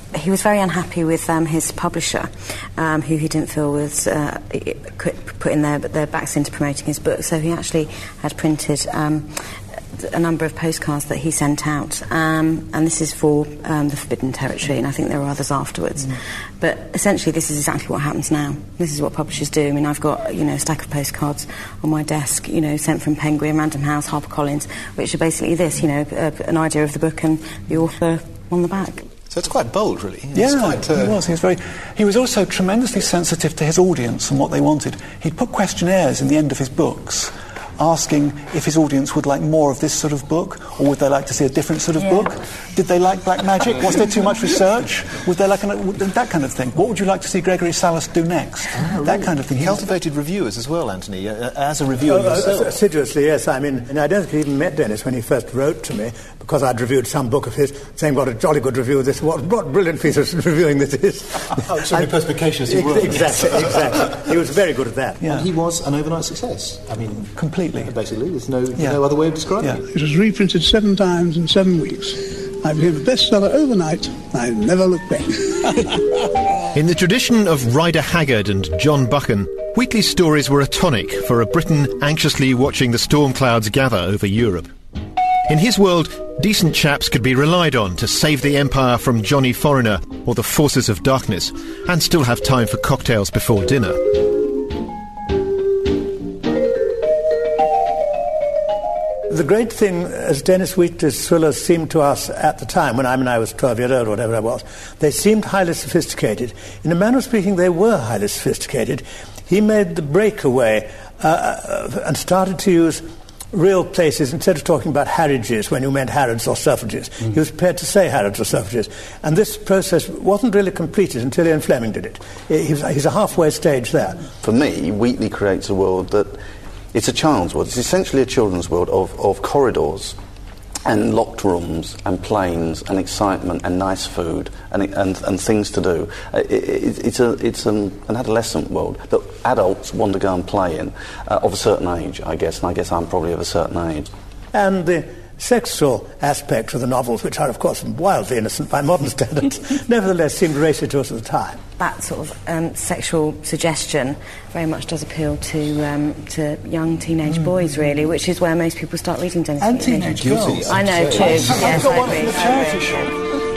Speaker 12: he was very unhappy with his publisher, who he didn't feel was putting their backs into promoting his book. So he actually had printed a number of postcards that he sent out, and this is for the Forbidden Territory, and I think there were others afterwards. But essentially this is exactly what happens now. This is what publishers do. I mean, I've got, a stack of postcards on my desk, sent from Penguin, Random House, HarperCollins, which are basically this, an idea of the book and the author on the back.
Speaker 10: So it's quite bold, really.
Speaker 7: Yeah, he was also tremendously sensitive to his audience and what they wanted. He'd put questionnaires in the end of his books asking if his audience would like more of this sort of book, or would they like to see a different sort of book? Did they like black magic? Was there too much research? Would they like that kind of thing? What would you like to see Gregory Salas do next? That kind of thing.
Speaker 10: Cultivated reviewers as well, Anthony, as a reviewer yourself.
Speaker 11: Assiduously, yes. I mean, and I don't think he even met Dennis when he first wrote to me, because I'd reviewed some book of his, saying what a jolly good review of this, what brilliant piece of reviewing this is.
Speaker 10: Oh, so perspicacious you were.
Speaker 11: Exactly. He was very good at that.
Speaker 10: Yeah. And he was an overnight success. I mean,
Speaker 7: completely.
Speaker 10: Basically, there's no other way of describing it.
Speaker 1: It was reprinted 7 times in 7 weeks. I became a bestseller overnight. I never looked back.
Speaker 5: In the tradition of Rider Haggard and John Buchan, Wheatley's stories were a tonic for a Britain anxiously watching the storm clouds gather over Europe. In his world, decent chaps could be relied on to save the empire from Johnny Foreigner or the forces of darkness, and still have time for cocktails before dinner.
Speaker 11: The great thing, as Dennis Wheatley's thrillers seemed to us at the time, when I was 12 years old or whatever I was, they seemed highly sophisticated. In a manner of speaking, they were highly sophisticated. He made the breakaway and started to use real places instead of talking about Harrods when you meant Harrods or suffrages. He was prepared to say Harrods or suffrages. And this process wasn't really completed until Ian Fleming did it. He's a halfway stage there.
Speaker 6: For me, Wheatley creates a world that it's a child's world. It's essentially a children's world of corridors and locked rooms and planes and excitement and nice food and things to do. It's an adolescent world that adults want to go and play in, of a certain age, I guess, and I guess I'm probably of a certain age.
Speaker 11: And the sexual aspects of the novels, which are, of course, wildly innocent by modern standards, nevertheless seemed racy to us at the time.
Speaker 12: That sort of sexual suggestion very much does appeal to young teenage boys, really, which is where most people start reading Dennis
Speaker 11: And teenage girls.
Speaker 12: I know, too. Yes,
Speaker 11: I agree. The charity shop.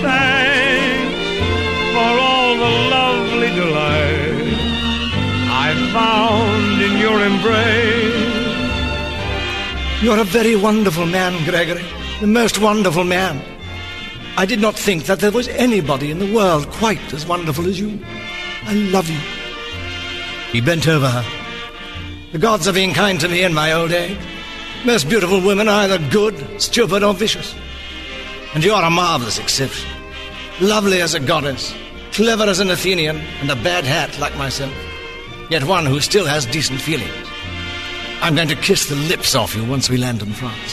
Speaker 8: Thanks for all the lovely delight I found in your embrace. You're a very wonderful man, Gregory. The most wonderful man. I did not think that there was anybody in the world quite as wonderful as you. I love you. He bent over her. The gods are being kind to me in my old age. Most beautiful women are either good, stupid, or vicious. And you're a marvellous exception. Lovely as a goddess, clever as an Athenian, and a bad hat like myself. Yet one who still has decent feelings. I'm going to kiss the lips off you once we land in France.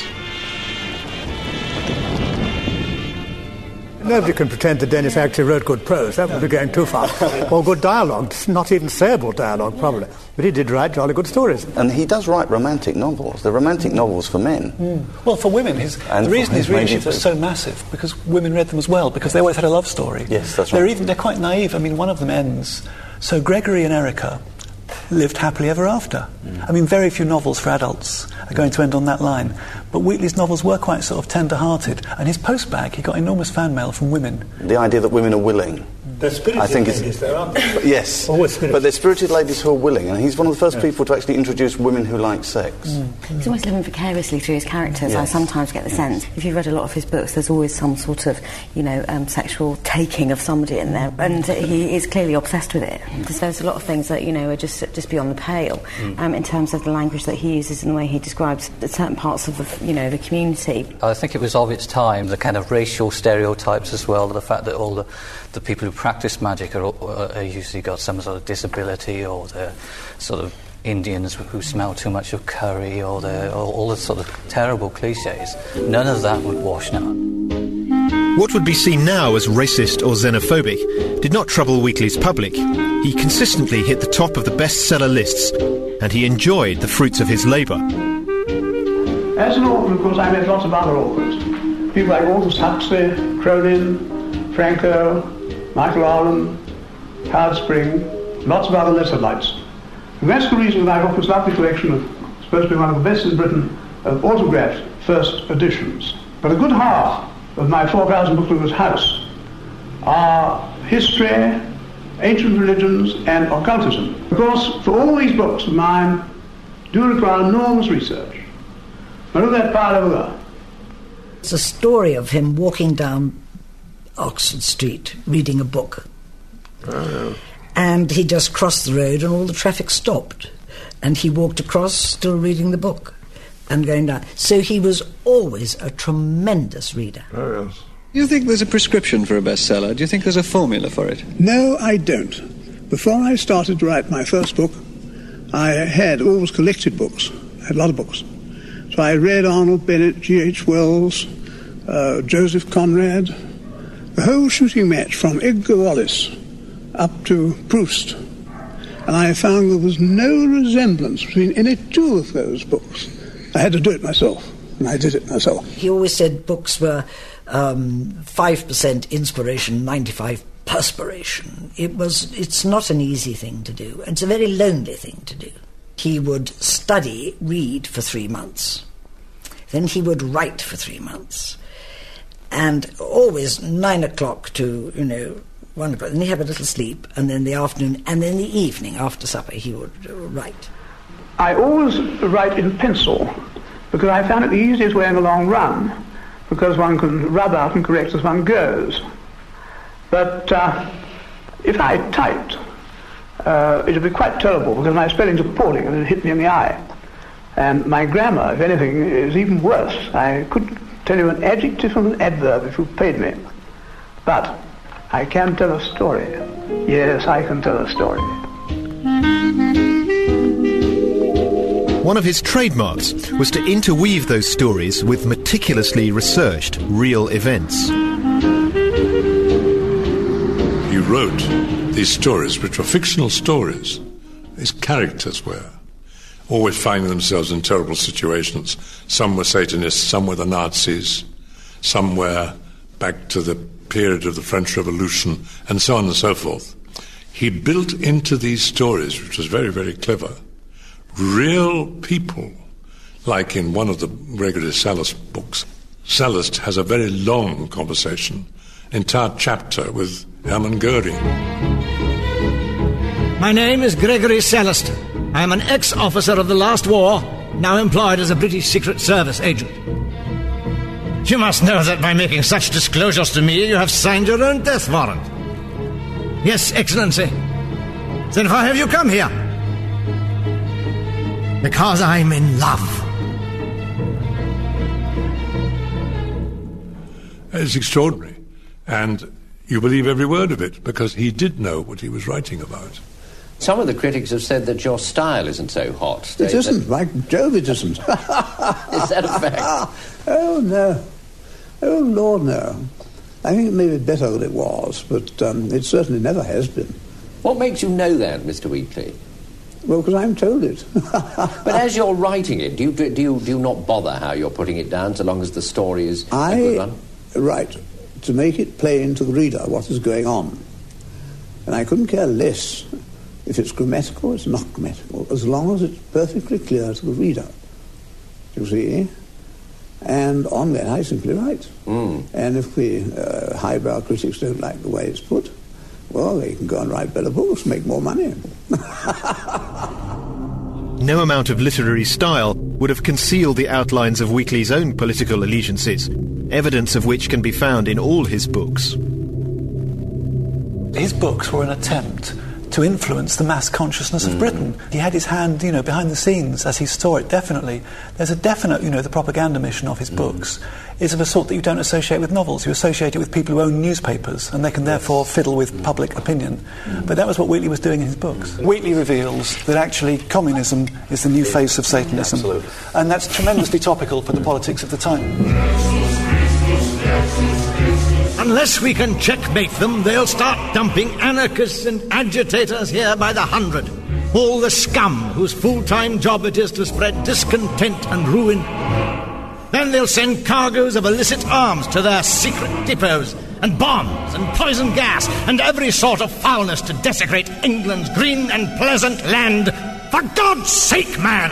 Speaker 8: Nobody can pretend that Dennis actually wrote good prose. That would be going too far. Or good dialogue, not even sayable dialogue, probably. But he did write jolly good stories.
Speaker 6: And he does write romantic novels. They're romantic novels for men.
Speaker 7: Well, for women. The reason his readership was so massive, because women read them as well, because they always had a love story.
Speaker 6: Yes, that's right.
Speaker 7: They're quite naive. I mean, one of them ends... So Gregory and Erica lived happily ever after. I mean, very few novels for adults are going to end on that line. But Wheatley's novels were quite sort of tender-hearted. And his postbag, he got enormous fan mail from women.
Speaker 6: The idea that women are willing.
Speaker 11: They're spirited ladies, though, aren't they?
Speaker 6: Yes, but they're spirited ladies who are willing. And he's one of the first people to actually introduce women who like sex.
Speaker 12: He's almost living vicariously through his characters. Yes. I sometimes get the sense, if you've read a lot of his books, there's always some sort of, sexual taking of somebody in there. And he is clearly obsessed with it. Because there's a lot of things that, are just beyond the pale in terms of the language that he uses and the way he describes certain parts of the community.
Speaker 13: I think it was of its time, the kind of racial stereotypes as well, the fact that all the people who practice magic are usually got some sort of disability, or they're sort of Indians who smell too much of curry, or all the sort of terrible cliches. None of that would wash now.
Speaker 5: What would be seen now as racist or xenophobic did not trouble Wheatley's public. He consistently hit the top of the bestseller lists, and he enjoyed the fruits of his labour.
Speaker 1: As an author, of course, I met lots of other authors. People like Aldous Huxley, Cronin, Franco, Michael Arlen, Howard Spring, lots of other lesser lights. And that's the reason that I've got this lovely collection of, supposed to be one of the best in Britain, of autographed first editions. But a good half of my 4,000 booklet house are history, ancient religions, and occultism. Of course, for all these books of mine do require enormous research. Now look at that pile over there.
Speaker 19: It's a story of him walking down Oxford Street reading a book. Oh. And he just crossed the road and all the traffic stopped. And he walked across still reading the book and going down. So he was always a tremendous reader.
Speaker 18: Oh, yes.
Speaker 14: Do you think there's a prescription for a bestseller? Do you think there's a formula for it?
Speaker 1: No, I don't. Before I started to write my first book, I had always collected books. I had a lot of books. So I read Arnold Bennett, G.H. Wells, Joseph Conrad, the whole shooting match from Edgar Wallace up to Proust. And I found there was no resemblance between any two of those books. I had to do it myself, and I did it myself.
Speaker 19: He always said books were 5% inspiration, 95% perspiration. It's not an easy thing to do. It's a very lonely thing to do. He would read for 3 months. Then he would write for 3 months. And always 9 o'clock to, 1 o'clock. Then he'd have a little sleep, and then the afternoon, and then the evening after supper he would write. I always write in pencil, because I found it the easiest way in the long run, because one can rub out and correct as one goes. But if I typed, it would be quite terrible, because my spelling's appalling and it hit me in the eye. And my grammar, if anything, is even worse. I couldn't tell you an adjective from an adverb if you paid me. But I can tell a story. Yes, I can tell a story.
Speaker 5: One of his trademarks was to interweave those stories with meticulously researched real events.
Speaker 18: He wrote these stories, which were fictional stories. His characters were always finding themselves in terrible situations. Some were Satanists, some were the Nazis, some were back to the period of the French Revolution, and so on and so forth. He built into these stories, which was very, very clever, real people, like in one of the Gregory Sallust books. Sallust has a very long conversation, entire chapter with Hermann Goering.
Speaker 8: My name is Gregory Sallust. I am an ex-officer of the last war, now employed as a British Secret Service agent. You must know that by making such disclosures to me, you have signed your own death warrant. Yes, Excellency. Then why have you come here? Because I'm in love.
Speaker 18: It's extraordinary. And you believe every word of it, because he did know what he was writing about.
Speaker 20: Some of the critics have said that your style isn't so hot.
Speaker 1: It isn't. By Jove, it isn't.
Speaker 20: Is that a fact?
Speaker 1: Oh, no. Oh, Lord, no. I think it may be better than it was, but it certainly never has been.
Speaker 20: What makes you know that, Mr. Wheatley?
Speaker 1: Well, because I'm told it.
Speaker 20: But as you're writing it, do you not bother how you're putting it down, so long as the story is a good one?
Speaker 1: Right. To make it plain to the reader what is going on. And I couldn't care less if it's grammatical or it's not grammatical, as long as it's perfectly clear to the reader. You see? And on that I simply write. And if the highbrow critics don't like the way it's put, well, they can go and write better books, make more money.
Speaker 5: No amount of literary style would have concealed the outlines of Wheatley's own political allegiances, evidence of which can be found in all his books.
Speaker 7: His books were an attempt to influence the mass consciousness of Britain. He had his hand, behind the scenes as he saw it, definitely. There's a definite, the propaganda mission of his books is of a sort that you don't associate with novels. You associate it with people who own newspapers, and they can therefore fiddle with public opinion. But that was what Wheatley was doing in his books. Wheatley reveals that actually communism is the new face of Satanism. Absolutely. And that's tremendously topical for the politics of the time.
Speaker 8: Unless we can checkmate them, they'll start dumping anarchists and agitators here by the 100. All the scum whose full-time job it is to spread discontent and ruin. Then they'll send cargoes of illicit arms to their secret depots and bombs and poison gas and every sort of foulness to desecrate England's green and pleasant land. For God's sake, man!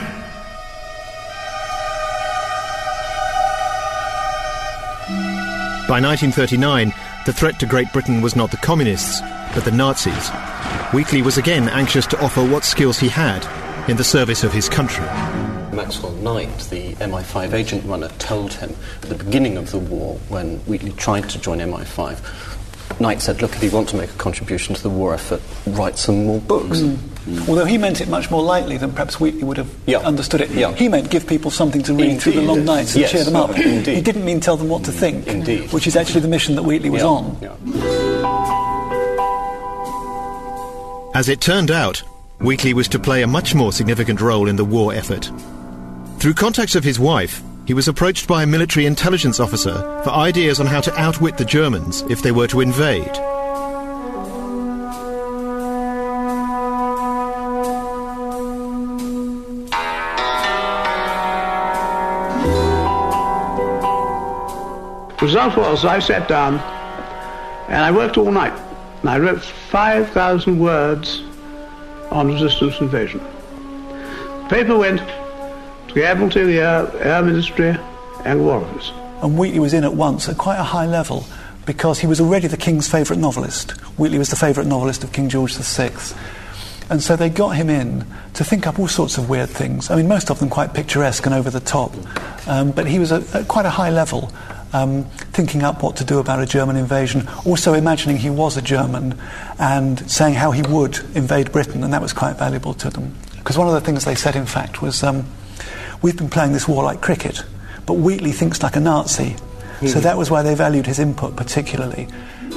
Speaker 5: By 1939, the threat to Great Britain was not the communists, but the Nazis. Wheatley was again anxious to offer what skills he had in the service of his country.
Speaker 9: Maxwell Knight, the MI5 agent runner, told him at the beginning of the war, when Wheatley tried to join MI5, Knight said, look, if you want to make a contribution to the war effort, write some more books.
Speaker 7: Although he meant it much more lightly than perhaps Wheatley would have understood it. He meant give people something to read through the long nights and cheer them up. He didn't mean tell them what to think, which is actually the mission that Wheatley was on.
Speaker 5: As it turned out, Wheatley was to play a much more significant role in the war effort. Through contacts of his wife, he was approached by a military intelligence officer for ideas on how to outwit the Germans if they were to invade.
Speaker 1: The result was I sat down and I worked all night. And I wrote 5,000 words on resistance invasion. The paper went to the Admiralty, the Air Ministry and War Office.
Speaker 7: And Wheatley was in at once at quite a high level because he was already the King's favourite novelist. Wheatley was the favourite novelist of King George VI. And so they got him in to think up all sorts of weird things. I mean, most of them quite picturesque and over the top. But he was at quite a high level, thinking up what to do about a German invasion, also imagining he was a German and saying how he would invade Britain, and that was quite valuable to them. Because one of the things they said, in fact, was, we've been playing this war like cricket, but Wheatley thinks like a Nazi. So that was why they valued his input particularly.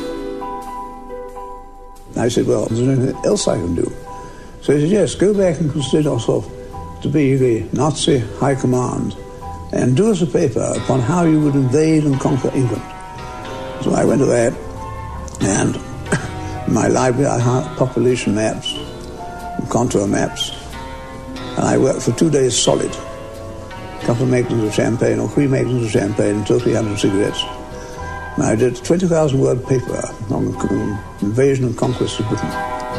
Speaker 21: I said, well, is there anything else I can do? So he said, yes, go back and consider yourself to be the Nazi High Command and do us a paper upon how you would invade and conquer England. So I went to that, and in my library I had population maps and contour maps, and I worked for 2 days solid. A couple of magnums of champagne, or 3 magnums of champagne, and 300 cigarettes. And I did a 20,000 word paper on the invasion and conquest of Britain.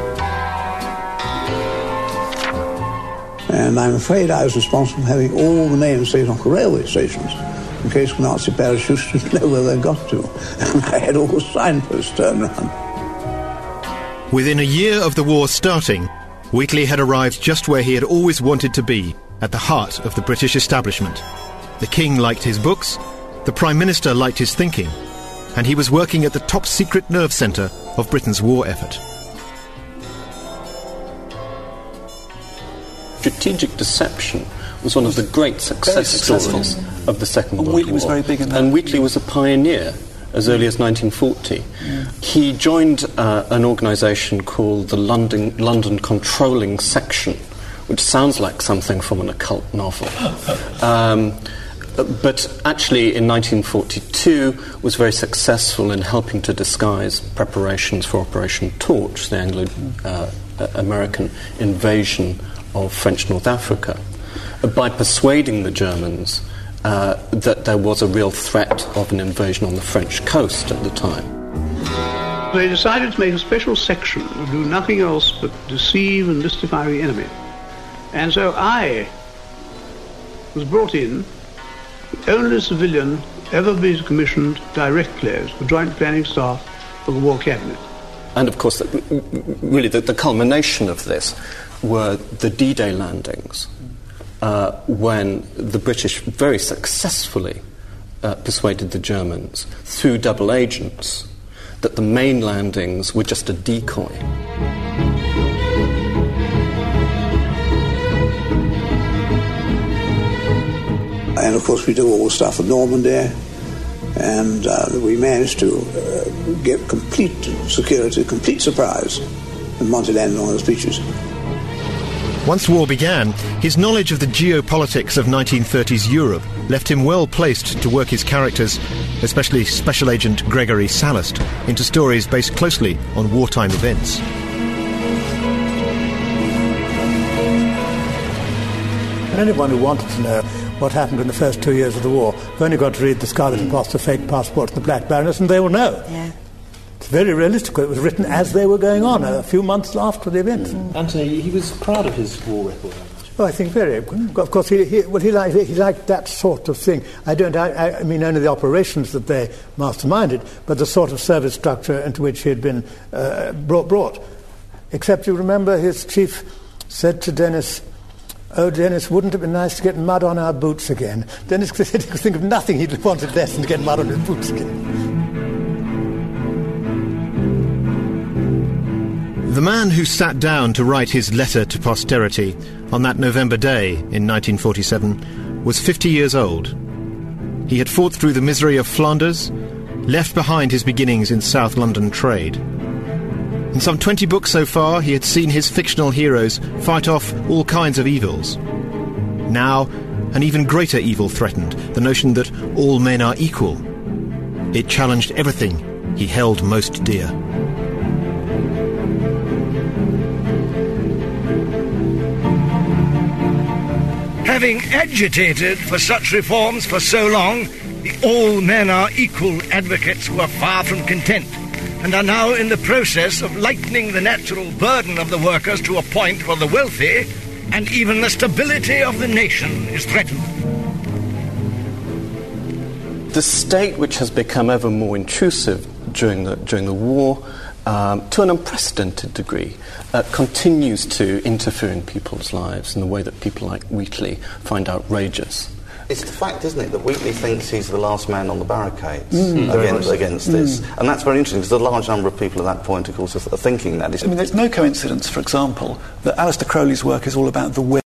Speaker 21: And I'm afraid I was responsible for having all the names taken off the railway stations in case Nazi parachutists didn't know where they got to. And I had all the signposts turned around.
Speaker 5: Within a year of the war starting, Wheatley had arrived just where he had always wanted to be, at the heart of the British establishment. The King liked his books, the Prime Minister liked his thinking, and he was working at the top secret nerve centre of Britain's war effort.
Speaker 9: Strategic deception was one of the great success stories of the Second World War.
Speaker 7: Wheatley was very big in that.
Speaker 9: And Wheatley was a pioneer as early as 1940. He joined an organisation called the London Controlling Section, which sounds like something from an occult novel. But actually in 1942 was very successful in helping to disguise preparations for Operation Torch, the Anglo-American invasion of French North Africa, by persuading the Germans that there was a real threat of an invasion on the French coast at the time.
Speaker 1: They decided to make a special section that would do nothing else but deceive and mystify the enemy. And so I was brought in, the only civilian ever been commissioned directly as the Joint Planning Staff of the War Cabinet.
Speaker 9: And of course, really the culmination of this were the D-Day landings, when the British very successfully persuaded the Germans, through double agents, that the main landings were just a decoy.
Speaker 21: And of course we do all the stuff at Normandy, and we managed to get complete security, complete surprise when Monty landed on those beaches.
Speaker 5: Once war began, his knowledge of the geopolitics of 1930s Europe left him well placed to work his characters, especially Special Agent Gregory Sallust, into stories based closely on wartime events.
Speaker 22: Anyone who wanted to know
Speaker 11: what happened in the first 2 years of the war. They've only got to read The Scarlet Imposter, Fake Passport, and The Black Baroness, and they will know.
Speaker 12: Yeah.
Speaker 11: It's very realistic. It was written as they were going on, a few months after the event.
Speaker 10: Anthony, he was proud of his war record.
Speaker 11: Oh, I think very. Of course, he liked that sort of thing. I mean only the operations that they masterminded, but the sort of service structure into which he had been brought. Except you remember his chief said to Dennis, "Oh, Dennis, wouldn't it be nice to get mud on our boots again?" Dennis said he could think of nothing he'd wanted less than to get mud on his boots again.
Speaker 5: The man who sat down to write his letter to posterity on that November day in 1947 was 50 years old. He had fought through the misery of Flanders, left behind his beginnings in South London trade. In some 20 books so far, he had seen his fictional heroes fight off all kinds of evils. Now, an even greater evil threatened, the notion that all men are equal. It challenged everything he held most dear.
Speaker 8: Having agitated for such reforms for so long, the all men are equal advocates were far from content and are now in the process of lightening the natural burden of the workers to a point where the wealthy and even the stability of the nation is threatened.
Speaker 9: The state, which has become ever more intrusive during the war, to an unprecedented degree, continues to interfere in people's lives in the way that people like Wheatley find outrageous.
Speaker 6: It's the fact, isn't it, that Wheatley thinks he's the last man on the barricades against this. And that's very interesting, because a large number of people at that point, of course, are thinking that.
Speaker 7: I mean, there's no coincidence, for example, that Aleister Crowley's work is all about the will